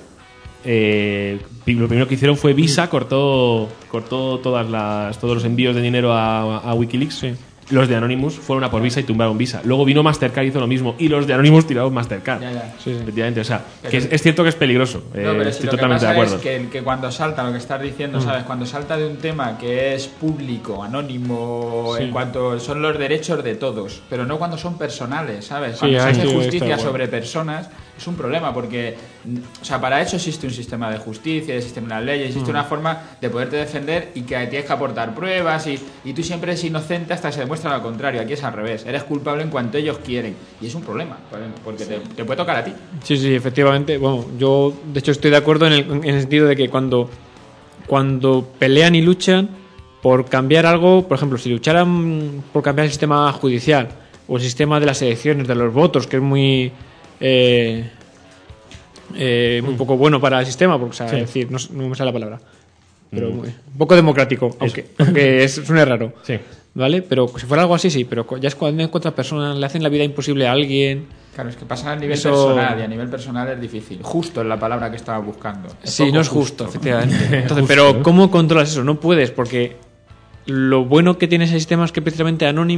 eh, lo primero que hicieron fue Visa cortó cortó todas las todos los envíos de dinero a, a Wikileaks. Los de Anonymous fueron a por Visa y tumbaron Visa. Luego vino Mastercard y hizo lo mismo. Y los de Anonymous tiraron Mastercard. Ya, ya. Sí, sí. Efectivamente, o sea, Pero- que es, es cierto que es peligroso. eh, No, pero si estoy lo que totalmente pasa de acuerdo. es que, que cuando salta lo que estás diciendo, ¿sabes? Cuando salta de un tema que es público, anónimo, Sí. en cuanto son los derechos de todos, pero no cuando son personales, ¿sabes? Sí, Cuando se ahí hace estoy- estoy de justicia acuerdo. sobre personas es un problema porque, mm, o sea, para eso existe un sistema de justicia, existe una ley, existe una forma de poderte defender y que tienes que aportar pruebas y, y tú siempre eres inocente hasta que se demuestra lo contrario. Aquí es al revés, eres culpable en cuanto ellos quieren y es un problema porque te, te puede tocar a ti. Sí, sí, efectivamente. Bueno, yo de hecho estoy de acuerdo en el, en el sentido de que cuando, cuando pelean y luchan por cambiar algo, por ejemplo, si lucharan por cambiar el sistema judicial o el sistema de las elecciones, de los votos, que es muy eh, eh, muy poco bueno para el sistema, porque, o sea, es decir, no, no me sale la palabra, pero muy- un poco democrático, aunque, aunque es, suene raro. Sí. ¿Vale? Pero si fuera algo así, sí, pero ya es cuando encuentras personas, le hacen la vida imposible a alguien. Claro, es que pasa a nivel Eso- personal y a nivel personal es difícil. Justo es la palabra que estaba buscando. Es Sí, poco no es justo, efectivamente. Entonces, pero ¿cómo controlas eso? No puedes, porque lo bueno que tiene ese sistema es que precisamente Anónimo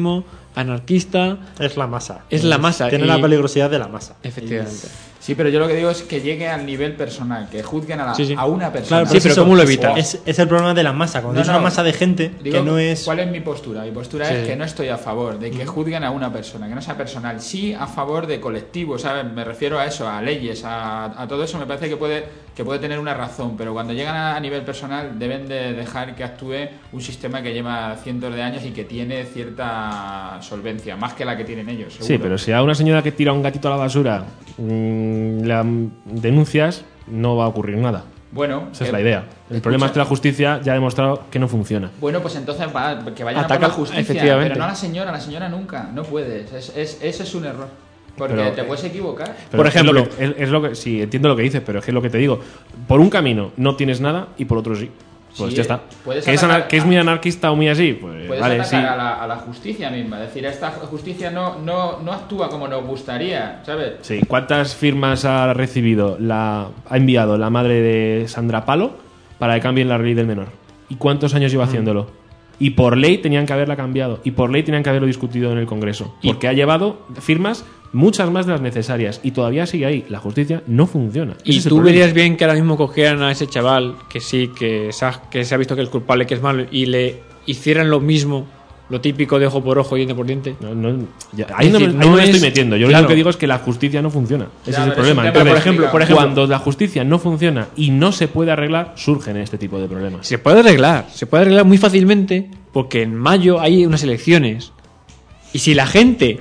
anarquista. Es la masa. Es la masa. Tiene y- la peligrosidad de la masa. Efectivamente. Sí, pero yo lo que digo es que llegue al nivel personal, que juzguen a, la- Sí, sí. a una persona. Claro, Sí, pues pero eso, ¿cómo lo evitas? Es, es el problema de la masa. Cuando No, es una no. masa de gente Digo, que no es. ¿cuál es mi postura? Mi postura Sí. es que no estoy a favor de que juzguen a una persona, que no sea personal. Sí a favor de colectivos, ¿sabes? Me refiero a eso, a leyes, a, a todo eso. Me parece que puede, que puede tener una razón, pero cuando llegan a, a nivel personal deben de dejar que actúe un sistema que lleva cientos de años y que tiene cierta solvencia, más que la que tienen ellos, seguro. Sí, pero si a una señora que tira un gatito a la basura mmm, la denuncias, no va a ocurrir nada. Bueno, Esa es eh, la idea. El escucha. problema es que la justicia ya ha demostrado que no funciona. Bueno, pues entonces va, que vayan Ataca- a por la justicia, efectivamente. pero no a la señora, a la señora nunca, no puedes. Es, es, ese es un error. Porque Pero- te puedes equivocar. Pero Por es lo ejemplo- que- es, es lo que, sí, entiendo lo que dices, pero es que es lo que te digo. Por un camino no tienes nada y por otro sí. Pues Sí, ya está. puedes ¿Que es, atacar anar- que es a- muy anarquista o muy así? Pues Puedes vale, sí. atacar a, la, a la justicia misma. Es decir, esta justicia no, no, no actúa como nos gustaría, ¿sabes? Sí. ¿Cuántas firmas ha recibido, la, ha enviado la madre de Sandra Palo para que cambien la ley del menor? ¿Y cuántos años lleva haciéndolo? Y por ley tenían que haberla cambiado. Y por ley tenían que haberlo discutido en el Congreso. Y- Porque ha llevado firmas muchas más de las necesarias. Y todavía sigue ahí. La justicia no funciona. Ese Y es el tú problema. verías bien que ahora mismo cogieran a ese chaval que sí, que se, ha, que se ha visto que es culpable, que es malo, y le hicieran lo mismo, lo típico de ojo por ojo y diente por diente. No, no, ya- ahí no, me, decir, ahí no no me es- estoy metiendo. Yo lo claro. único que digo es que la justicia no funciona. Ese Ya, es el pero es un problema. tema Entonces, muy por ejemplo, complicado. por ejemplo, cuando la justicia no funciona y no se puede arreglar, surgen este tipo de problemas. Se puede arreglar, se puede arreglar muy fácilmente porque en mayo hay unas elecciones. Y si la gente...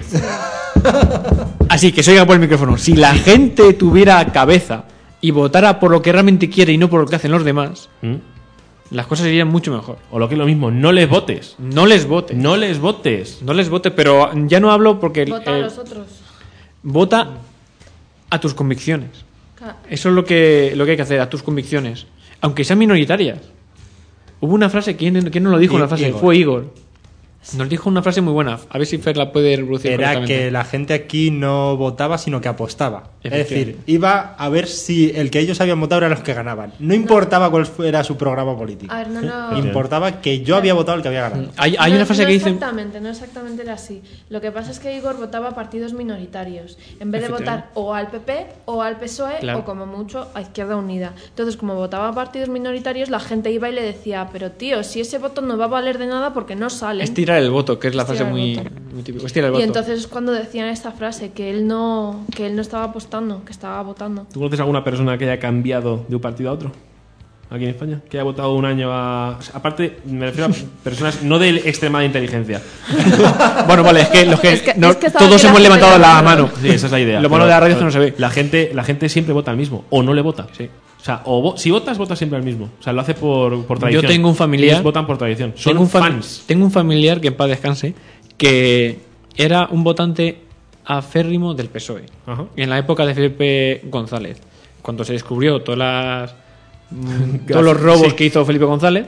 Así que se oiga por el micrófono. Si la gente tuviera cabeza y votara por lo que realmente quiere y no por lo que hacen los demás, ¿Mm? las cosas serían mucho mejor. O lo que es lo mismo, no les votes. No les vote. No les votes. No les vote, pero ya no hablo porque... Vota a eh, los otros. vota a tus convicciones. Ca- Eso es lo que, lo que hay que hacer, a tus convicciones. Aunque sean minoritarias. Hubo una frase, ¿quién, quién nos lo dijo? I- Una frase, Igor. fue Igor. Nos dijo una frase muy buena. A ver si Fer la puede reproducir Era correctamente. que la gente aquí no votaba, sino que apostaba. Es decir, Efectivamente. iba a ver si el que ellos habían votado era los que ganaban. No importaba cuál fuera su programa político. A ver, no, no. Importaba que yo había votado el que había ganado. Hay, hay no, una frase no que dice... exactamente, no exactamente era así. Lo que pasa es que Igor votaba a partidos minoritarios. En vez de votar o al P P o al P S O E Claro. o como mucho a Izquierda Unida. Entonces, como votaba a partidos minoritarios, la gente iba y le decía, pero tío, si ese voto no va a valer de nada porque no sale. Es tirar el voto, que es la frase Estirar el muy, voto. muy típica. Es tirar el Y voto. entonces es cuando decían esta frase, que él no, que él no estaba apostando, que estaba votando. ¿Tú conoces alguna persona que haya cambiado de un partido a otro? Aquí en España. Que haya votado un año a... o sea, aparte, me refiero a personas no de extremada inteligencia. Bueno, vale, es que, los que, Es que- no- es que estaba todos aquí la hemos gente levantado la levantando. mano. Sí, esa es la idea. Lo malo Pero, de la radio es que no se ve. La gente, la gente siempre vota al mismo. O no le vota. Sí. O sea, o vo- si votas, votas siempre al mismo. O sea, lo hace por, por tradición. Yo tengo un familiar- Ellos votan por tradición. Son Tengo un, fam- fans. tengo un familiar que en paz descanse, que era un votante aférrimo del P S O E. Ajá. En la época de Felipe González. Cuando se descubrió todas las, mm, todos los robos Sí. que hizo Felipe González,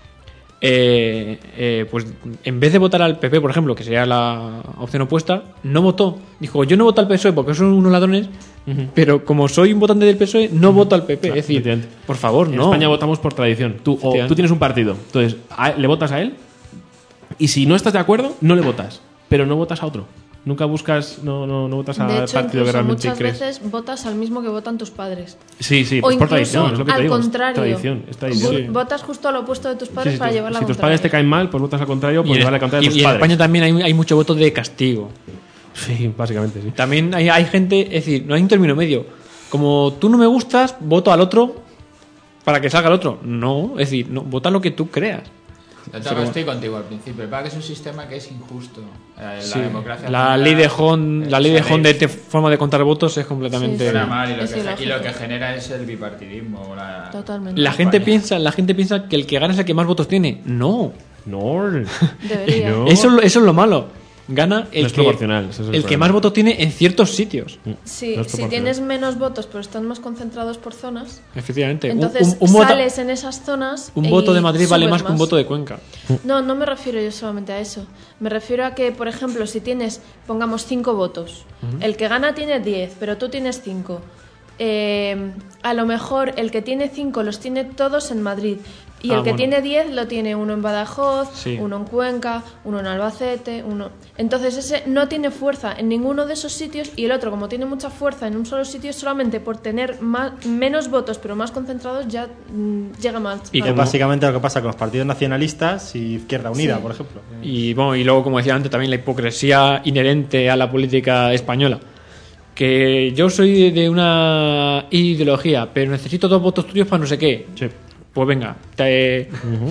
eh, eh, pues en vez de votar al P P, por ejemplo, que sería la opción opuesta, no votó. Dijo, yo no voto al P S O E porque son unos ladrones, pero como soy un votante del P S O E, no voto al P P. Claro, es decir, efectivamente. por favor, En no. España votamos por tradición. Tú, o Efectivamente. tú tienes un partido, entonces a- le votas a él y si no estás de acuerdo, no le votas. Pero no votas a otro. Nunca buscas, no, no, no votas al De hecho, partido que incluso realmente muchas crees. veces votas al mismo que votan tus padres. Sí, sí, O pues por incluso tradición, es lo que te al digo. es contrario. tradición, es tradición. Vo- Sí. Votas justo al opuesto de tus Sí, padres sí, para tú- llevar la si tus contraria. padres te caen mal, pues votas al contrario, pues y, llevar la contraria y- a tus y en padres. España también hay, hay mucho voto de castigo. Sí, básicamente, sí. También hay, hay gente, es decir, no hay un término medio. Como tú no me gustas, voto al otro para que salga el otro. No, es decir, no, vota lo que tú creas. Yo también estoy contigo al principio. Para que es un sistema que es injusto. Eh, Sí. La democracia. La general, ley de Hond, la eh, ley de suena- Hond de te- forma de contar votos es completamente. Sí, sí. suena mal y lo, Es que, ilógico. y lo que genera es el bipartidismo. La, Totalmente. La gente España. piensa, la gente piensa que el que gana es el que más votos tiene. No, No. Debería. No. eso, es lo- eso es lo malo. Gana el No es que, proporcional, ese es el el que problema. más votos tiene en ciertos sitios. Sí, No es si proporcional. tienes menos votos, pero están más concentrados por zonas, Efectivamente. Un- entonces un, un voto, sales en esas zonas. un y voto de Madrid vale subes más que un voto de Cuenca. No, no me refiero yo solamente a eso. Me refiero a que, por ejemplo, si tienes, pongamos, cinco votos, el que gana tiene diez, pero tú tienes cinco. Eh, a lo mejor el que tiene cinco los tiene todos en Madrid. Y Ah, el que bueno. tiene diez lo tiene uno en Badajoz, Sí. uno en Cuenca, uno en Albacete, uno... Entonces ese no tiene fuerza en ninguno de esos sitios y el otro, como tiene mucha fuerza en un solo sitio, solamente por tener más, menos votos pero más concentrados ya mm, llega más. Y Y que como- básicamente lo que pasa con los partidos nacionalistas y Izquierda Unida, Sí. por ejemplo. Y bueno, y luego, como decía antes, también la hipocresía inherente a la política española. Que yo soy de una ideología, pero necesito dos votos tuyos para no sé qué. Sí. Pues venga, te...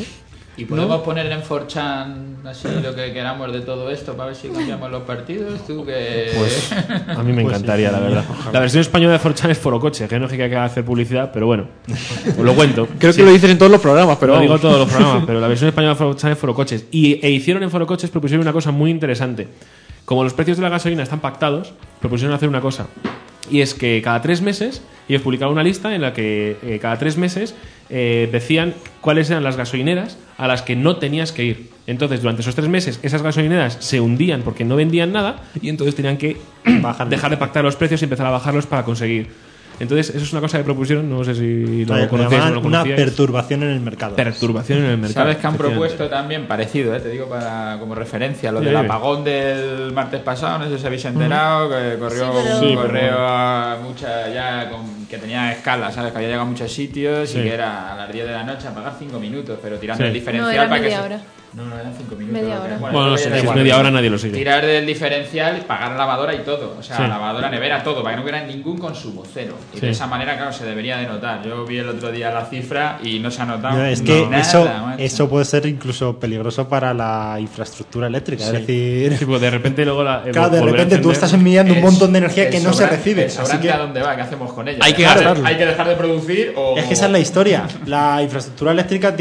Y podemos poner en cuatro chan así lo que queramos de todo esto para ver si cambiamos los partidos. Tú que. Pues a mí me Pues encantaría, sí, la verdad. La versión española de cuatro chan es Forocoche, que no es que hay que hacer publicidad, pero bueno, os lo cuento. Creo Sí. que lo dices en todos los programas, pero Lo digo vamos. todos los programas, pero la versión española de Forocoche es Forocoches. Y e hicieron en Forocoches, propusieron una cosa muy interesante. Como los precios de la gasolina están pactados, propusieron hacer una cosa. Y es que cada tres meses ellos publicaban una lista en la que eh, cada tres meses eh, decían cuáles eran las gasolineras a las que no tenías que ir. Entonces, durante esos tres meses, esas gasolineras se hundían porque no vendían nada y entonces tenían que Bajarlos. dejar de pactar los precios y empezar a bajarlos para conseguir. Entonces, eso es una cosa que propusieron, no sé si lo Lo conocéis o no llaman lo una conocíais. perturbación en el mercado. Perturbación en el mercado. ¿Sabes que han efectivamente. propuesto también parecido, eh? Te digo para como referencia, lo Sí, del dime. apagón del martes pasado, no sé si habéis enterado, que corrió Sí, pero- un Sí, correo a mucha, ya con- que tenía escala, ¿sabes? Que había llegado a muchos sitios Sí. y que era a las diez de la noche a pagar cinco minutos, pero tirando Sí. el diferencial No, era para que media se- hora. No, no, eran cinco minutos. Media lo que- hora. Bueno, no ya sé, da si es igual. media hora nadie lo sigue. Tirar del diferencial, pagar la lavadora y todo. O sea, Sí. lavadora, nevera, todo, para que no hubiera ningún consumo, cero. Y Sí. de esa manera, claro, se debería de notar. Yo vi el otro día la cifra y no se ha notado. No, es que nada, eso, macho. eso puede ser incluso peligroso para la infraestructura eléctrica. Es decir, Sí, pues de repente luego la, eh, claro, de volver a repente tú encender- estás enviando un El- montón de energía que el no se sobran- recibe. El Así sobrante que a dónde va, ¿qué hacemos con ella? Hay que Dejar de- gastarlo. Hay que dejar de producir o. es que esa es la historia. La infraestructura eléctrica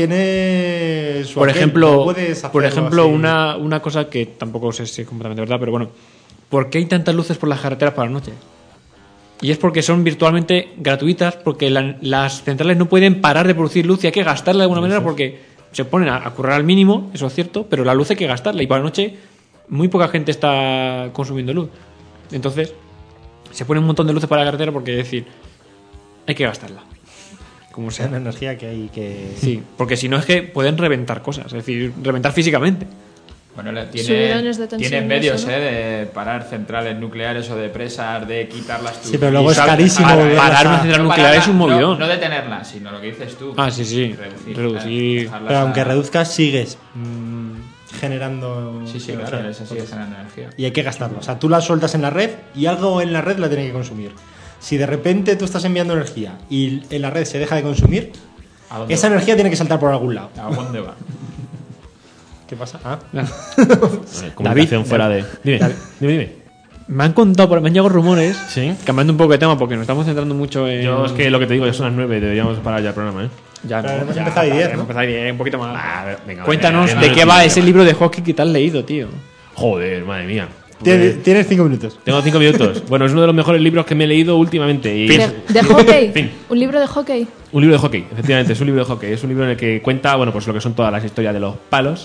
tiene su Por aquel, ejemplo, no puedes por hacerlo ejemplo así. una, una cosa que tampoco sé si es completamente verdad, pero bueno, ¿por qué hay tantas luces por las carreteras por la noche? Y es porque son virtualmente gratuitas, porque la- las centrales no pueden parar de producir luz y hay que gastarla de alguna manera porque se ponen a, a currar al mínimo, eso es cierto, pero la luz hay que gastarla y por la noche muy poca gente está consumiendo luz. Entonces, se ponen un montón de luces para la carretera porque, es decir, hay que gastarla. Como O sea, sea. una energía que hay que... Sí, porque si no es que pueden reventar cosas, es decir, reventar físicamente. Bueno, le- Subidones de tiene, tensión tiene y medios eso, ¿no? eh, de parar centrales nucleares o de presas, de quitar las Sí, pero luego es turbinas. carísimo Para- volverlas parar una a- central no nuclear pararla, es un movidón. No, no detenerla, sino lo que dices tú. Ah, sí, sí. Reducir. Reducir. dejarlas Pero a- aunque reduzcas, sigues mm, generando... Sí, sí, claro, esa sigue generando energía. Y hay que gastarlo. O sea, tú la sueltas en la red y algo en la red la tiene que consumir. Si de repente tú estás enviando energía y en la red se deja de consumir, ¿A dónde esa va? energía tiene que saltar por algún lado. ¿A dónde va? ¿Qué pasa? Ah. Eh, comunicación David, fuera de. Dime, David. dime, dime. Me han contado, por- me han llegado rumores, Sí. cambiando un poco de tema porque nos estamos centrando mucho en... Yo es que lo que te digo, ya son las nueve, deberíamos parar ya el programa, ¿eh? Ya, Pero no, hemos ya, empezado a diez, hemos ¿no? empezado a diez, un poquito más. Ah, a ver, venga, Cuéntanos venga, de venga, qué venga, va venga. ese libro de hockey que te has leído, tío. Joder, madre mía. Tienes, tienes cinco minutos. Tengo cinco minutos. Bueno, es uno de los mejores libros que me he leído últimamente. Y De, es de hockey. Fin. Un libro de hockey. un libro de hockey, efectivamente, es un libro de hockey. Es un libro en el que cuenta, bueno, pues lo que son todas las historias de los palos,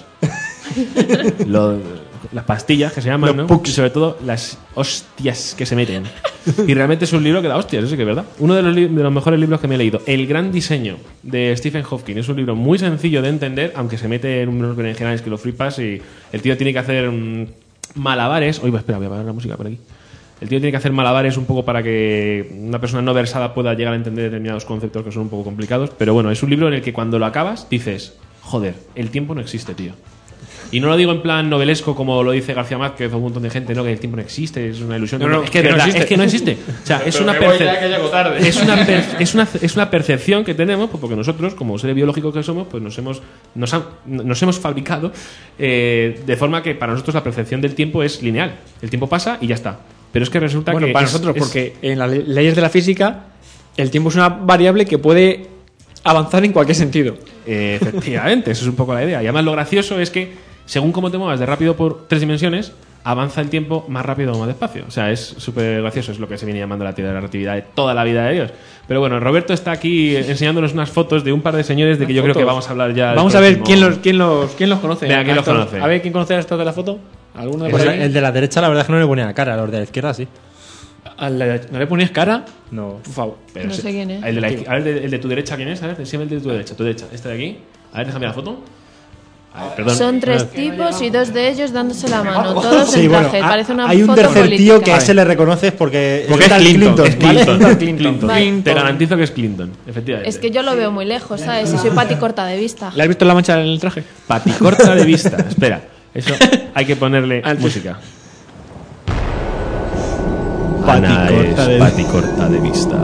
lo- las pastillas que se llaman, Los ¿no? pucks. Y sobre todo las hostias que se meten. Y realmente es un libro que da hostias, eso sí que es verdad. Uno de los, li- de los mejores libros que me he leído. El gran diseño de Stephen Hawking. Es un libro muy sencillo de entender, aunque se mete en unos berenjenales que lo flipas y el tío tiene que hacer mm, malabares. Oye, espera, voy a apagar la música por aquí. El tío tiene que hacer malabares un poco para que una persona no versada pueda llegar a entender determinados conceptos que son un poco complicados. Pero bueno, es un libro en el que cuando lo acabas dices, joder, el tiempo no existe, tío. Y no lo digo en plan novelesco como lo dice García Márquez o un montón de gente, no, que el tiempo no existe, es una ilusión. No, no, es que, que de no verdad, existe. es que no existe. O sea, es Pero una, me voy perce- ya que llego tarde. es, una per- es, una, es una percepción que tenemos, pues porque nosotros, como seres biológicos que somos, pues nos hemos, nos han- nos hemos fabricado eh, de forma que para nosotros la percepción del tiempo es lineal. El tiempo pasa y ya está. Pero es que resulta Bueno, que. para es- nosotros, es- porque en las le- leyes de la física, el tiempo es una variable que puede avanzar en cualquier sentido. Eh, efectivamente, eso es un poco la idea. Y además lo gracioso es que, según cómo te muevas de rápido por tres dimensiones, avanza el tiempo más rápido o más despacio. O sea, es súper gracioso, es lo que se viene llamando la teoría de la relatividad de toda la vida de Dios. Pero bueno, Roberto está aquí enseñándonos unas fotos de un par de señores de que yo creo que Fotos. vamos a hablar ya. del Vamos a ver próximo- quién los, quién los, quién los conoce. Venga, ¿quién los Estos- conoce? A ver quién conoce a estos de la foto. ¿Alguno de por Pues ahí? el de la derecha, la verdad es que no le ponía cara, a los de la izquierda sí. Al de- ¿No le ponías cara? No. Por favor. Pero No sí. sé quién es. El de, la izqui- a ver, el de, el de tu derecha, ¿quién es? A ver, decime el de tu derecha. Tu derecha, este de aquí. A ver, déjame la foto. A ver, perdón. Son tres tipos y dos de ellos dándose la mano, todos Sí, en bueno, traje. ha- Parece una hay un foto tercer política. tío que a ese le reconoces porque, Porque es tal Clinton, es ¿vale? Clinton, Clinton. Clinton. Clinton. Te garantizo que es Clinton, efectivamente. Es que yo lo veo muy lejos, ¿sabes? Y soy pati corta de vista. ¿Le has visto la mancha en el traje? Paticorta de vista. Espera, eso hay que ponerle Antes. música. Paticorta Ana de- es paticorta de vista.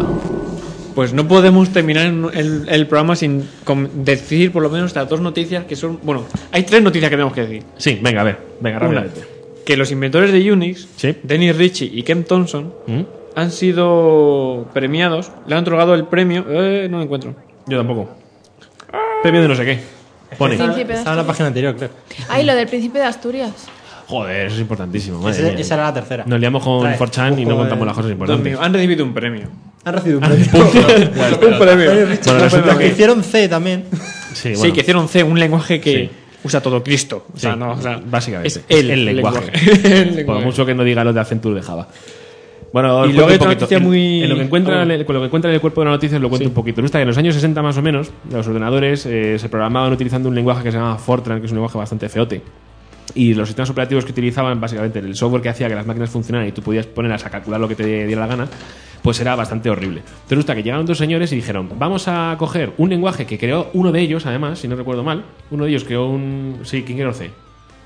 Pues no podemos terminar el, el programa sin com- decir por lo menos las dos noticias que son... Bueno, hay tres noticias que tenemos que decir. Sí, venga, a ver, venga, Una, rápidamente. que los inventores de Unix, Sí. Dennis Ritchie y Ken Thompson, ¿Mm? han sido premiados, le han otorgado el premio... Eh, no lo encuentro. Yo tampoco. Premio de no sé qué. Pone. Sí. Príncipe de Estaba en la página anterior, creo. Ay, lo del príncipe de Asturias. Joder, eso es importantísimo. Madre Ese- mía. esa era la tercera. Nos liamos con Trae, cuatro chan y no busco contamos el- las cosas Dios importantes. mío, han recibido un premio. Han recibido un premio. un premio. Bueno, resulta Los que que... hicieron C también. Sí, Sí, bueno, que hicieron C, un lenguaje que Sí. usa todo Cristo. O sea, sí, no, o sea, básicamente. es el, lenguaje. El Por lenguaje. mucho que no diga los de Accenture de Java. Bueno, os Y cuento luego hay un otra poquito. noticia En- muy- En lo que encuentra, Ah, bueno. en el- con lo que encuentra en el cuerpo de la noticia os lo cuento Sí. un poquito. Resulta que en los años sesenta más o menos, los ordenadores eh, se programaban utilizando un lenguaje que se llama Fortran, que es un lenguaje bastante feote. Y los sistemas operativos que utilizaban, básicamente, el software que hacía que las máquinas funcionaran y tú podías ponerlas a calcular lo que te diera la gana, pues era bastante horrible. Entonces resulta que llegaron dos señores y dijeron, vamos a coger un lenguaje que creó uno de ellos, además, si no recuerdo mal, uno de ellos creó un... Sí, ¿quién creó C?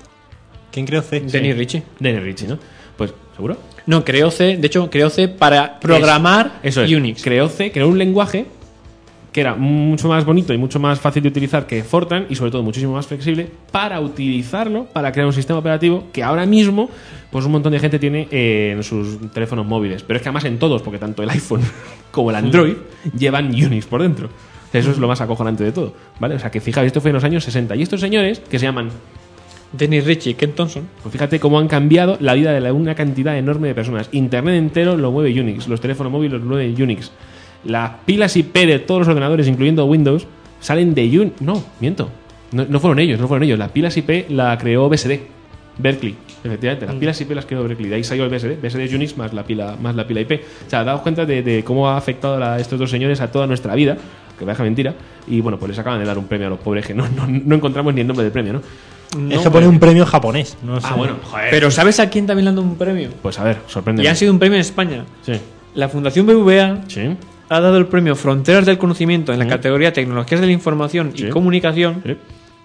¿Quién creó C? Dennis Ritchie. Dennis Ritchie, ¿no? Pues, ¿seguro? No, creó C, de hecho, creó C para programar Eso es. Unix. Creó C, creó un lenguaje que era mucho más bonito y mucho más fácil de utilizar que Fortran y sobre todo muchísimo más flexible para utilizarlo para crear un sistema operativo que ahora mismo pues un montón de gente tiene eh, en sus teléfonos móviles. Pero es que además en todos, porque tanto el iPhone como el Android llevan Unix por dentro. O sea, eso es lo más acojonante de todo, ¿vale? O sea, que fijaos, esto fue en los años sesenta y estos señores que se llaman... Dennis Ritchie y Ken Thompson. Pues fíjate cómo han cambiado la vida de la- una cantidad enorme de personas. Internet entero lo mueve Unix, los teléfonos móviles lo mueve Unix. Las pilas I P de todos los ordenadores, incluyendo Windows, salen de Unix. No, miento. No, no fueron ellos, no fueron ellos. Las pilas I P la creó B S D. Berkeley, efectivamente. Las pilas I P las creó Berkeley. De ahí salió el B S D. B S D es Unix más la pila, más la pila I P. O sea, daos cuenta de, de cómo ha afectado a estos dos señores a toda nuestra vida. Que vaya mentira. Y bueno, pues les acaban de dar un premio a los pobres que no, no, no encontramos ni el nombre del premio, ¿no? Es que pone un premio japonés. No sé. Ah, bueno, joder. Pero ¿sabes a quién también le han dado un premio? Pues a ver, sorprende. Y ha sido un premio en España. Sí. La Fundación B B V A Sí. ha dado el premio Fronteras del Conocimiento en la Mm. categoría Tecnologías de la Información Sí. y Comunicación Sí.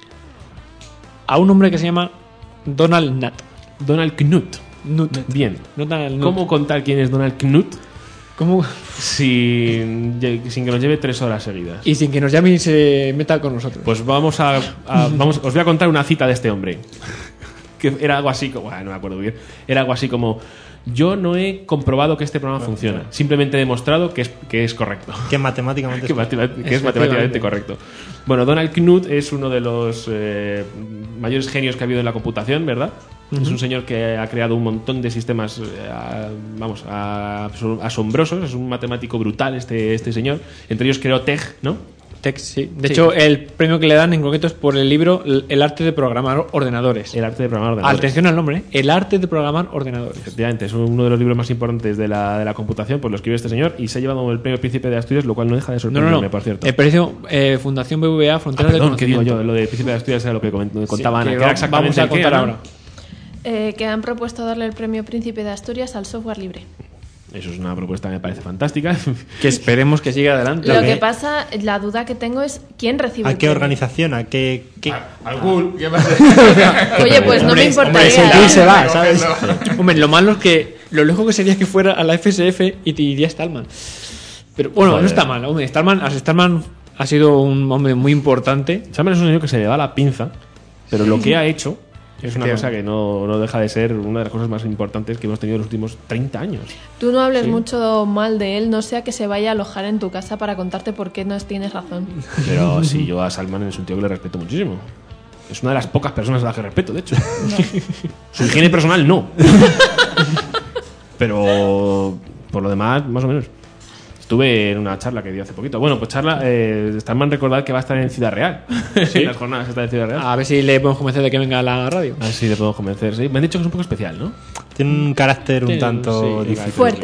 a un hombre que se llama Donald Nutt. Donald Knuth. Nutt. Bien. Donald Nutt. ¿Cómo contar quién es Donald Knuth ¿Cómo? sin, sin que nos lleve tres horas seguidas? Y sin que nos llame y se meta con nosotros. Pues vamos a, a- vamos, os voy a contar una cita de este hombre. Que era algo así como, bueno, no me acuerdo bien. Era algo así como: yo no he comprobado que este programa funciona, simplemente he demostrado que es, que es correcto. Que matemáticamente. que, matem- que es matemáticamente correcto. Bueno, Donald Knuth es uno de los eh, mayores genios que ha habido en la computación, ¿verdad? Es un señor que ha creado un montón de sistemas, eh, a- vamos, a- asombrosos. Es un matemático brutal este, este señor. Entre ellos creó T E G, ¿no? Tex, sí. De Sí. hecho, el premio que le dan en concreto es por el libro El el arte de programar ordenadores. El arte de programar ordenadores. Atención al nombre, ¿eh? El arte de programar ordenadores. Efectivamente, es uno de los libros más importantes de la, de la computación, pues lo escribió este señor y se ha llevado el premio Príncipe de Asturias, lo cual no deja de No, sorprenderme, no, no. por cierto. El precio eh, Fundación B B V A Ah, Fronteras perdón, del ¿qué digo Conocimiento. yo? Lo de Príncipe de Asturias era lo que coment- contaba Sí, Ana, que que era va- exactamente vamos a el qué, contar ¿no? ahora. Eh, que han propuesto darle el premio Príncipe de Asturias al software libre. Eso es una propuesta que me parece fantástica. Que esperemos que siga adelante. Lo que- que pasa, la duda que tengo es quién recibe ¿A el qué premio. organización? ¿A qué.? qué... Al Ghoul, ¿qué pasa? Oye, pues no me importaría. ese tío se va, ¿sabes? Hombre, lo malo es que lo lejos que sería que fuera a la F S F y te iría Stallman. Pero bueno, Joder. no está mal. Hombre, Stallman, Stallman ha sido un hombre muy importante. Samuel es un señor que se le va la pinza, pero lo que ha hecho es una Efectivamente. cosa que no, no deja de ser una de las cosas más importantes que hemos tenido en los últimos treinta años. Tú no hables mucho mal de él, no sea que se vaya a alojar en tu casa para contarte por qué no tienes razón. Pero sí, yo a Salman es un tío que le respeto muchísimo. Es una de las pocas personas a las que respeto, de hecho. Su higiene personal no. Pero por lo demás, más o menos. Estuve en una charla que dio hace poquito. Bueno, pues charla, eh, Stallman recordar que va a estar en Ciudad Real. En las jornadas está en Ciudad Real. A ver si le podemos convencer de que venga a la radio. A ver si le podemos convencer. Sí, me han dicho que es un poco especial, ¿no? Tiene un carácter un Sí, tanto sí, difícil. Fuerte.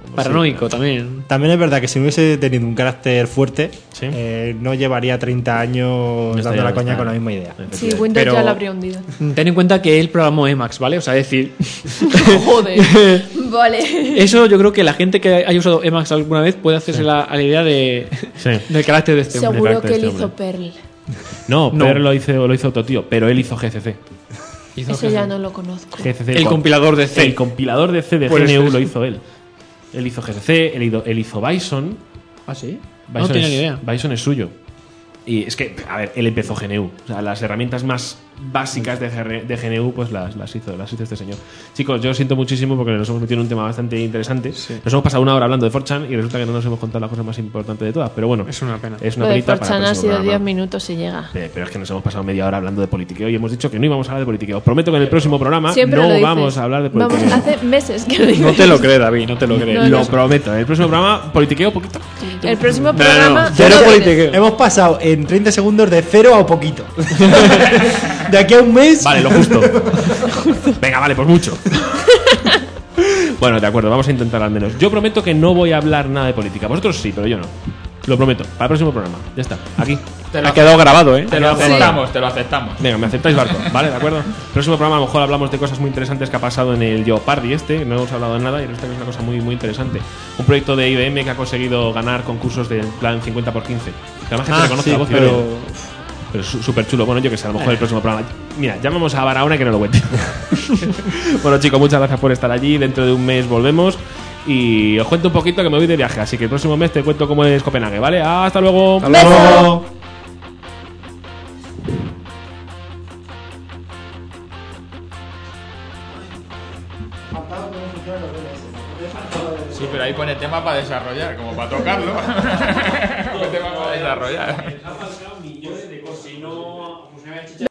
Paranoico también. También es verdad que si no hubiese tenido un carácter fuerte, Sí. eh, no llevaría treinta años No dando estaría- la coña está- con la misma idea. Sí, Windows Pero- ya la habría hundido. Ten en cuenta que él programó Emacs, ¿vale? O sea, es decir, Joder. Vale. eso yo creo que la gente que haya usado Emacs alguna vez puede hacerse la, a la idea de, Sí. del carácter de este hombre. Seguro carácter que él este hizo hombre. Perl. No, No. Perl lo hizo, lo hizo otro tío, pero él hizo G C C. Hizo Ese ya no lo conozco. G C C el con- compilador de C. El compilador de C de Pues G N U eso. lo hizo él. Él hizo G C C, él hizo, él hizo Bison. ¿Ah, sí? Bison No tenía es, ni idea. Bison es suyo. Y es que, a ver, él empezó G N U. O sea, las herramientas más básicas de, G R de G N U, pues las, las, hizo, las hizo este señor. Chicos, yo siento muchísimo porque nos hemos metido en un tema bastante interesante. Nos hemos pasado una hora hablando de four chan y resulta que no nos hemos contado la cosa más importante de todas. Pero bueno, Es una pena. es una Lo de penita para el Forchan ha próximo sido programa. diez minutos y llega. Eh, pero es que nos hemos pasado media hora hablando de politiqueo y hemos dicho que no íbamos a hablar de politiqueo. Os prometo que en el próximo programa Siempre no lo dices. vamos a hablar de politiqueo. Vamos, hace meses que lo dices. No te lo crees, David, no te lo crees. No, Lo no. prometo. En el próximo programa, politiqueo poquito. El próximo no, programa. cero no lo politiqueo. dices. Hemos pasado en treinta segundos de cero a poquito. De aquí a un mes. Vale, lo justo. Venga, vale, pues mucho. Bueno, de acuerdo, vamos a intentar al menos. Yo prometo que no voy a hablar nada de política. Vosotros sí, pero yo no. Lo prometo. Para el próximo programa. Ya está. Aquí. Te lo, Ha quedado grabado, ¿eh? te lo Ha quedado aceptamos, te lo aceptamos. Venga, me aceptáis barco, ¿vale? ¿De acuerdo? Próximo programa a lo mejor hablamos de cosas muy interesantes que ha pasado en el Jeopardy este, no hemos hablado de nada y resulta que es una cosa muy muy interesante. Un proyecto de I B M que ha conseguido ganar concursos del plan cincuenta por quince. Que además gente Ah, reconoce sí, la voz y pero... oye. Pero es súper chulo. Bueno, yo que sé, a lo mejor el próximo programa. Mira, llamamos a Barahona y que no lo cuente. Bueno, chicos, muchas gracias por estar allí. Dentro de un mes volvemos. Y os cuento un poquito que me voy de viaje. Así que el próximo mes te cuento cómo es Copenhague, ¿vale? Hasta luego. Hasta luego. Sí, pero ahí pone tema para desarrollar, como para tocarlo. Tema para desarrollar. millones de cosas y no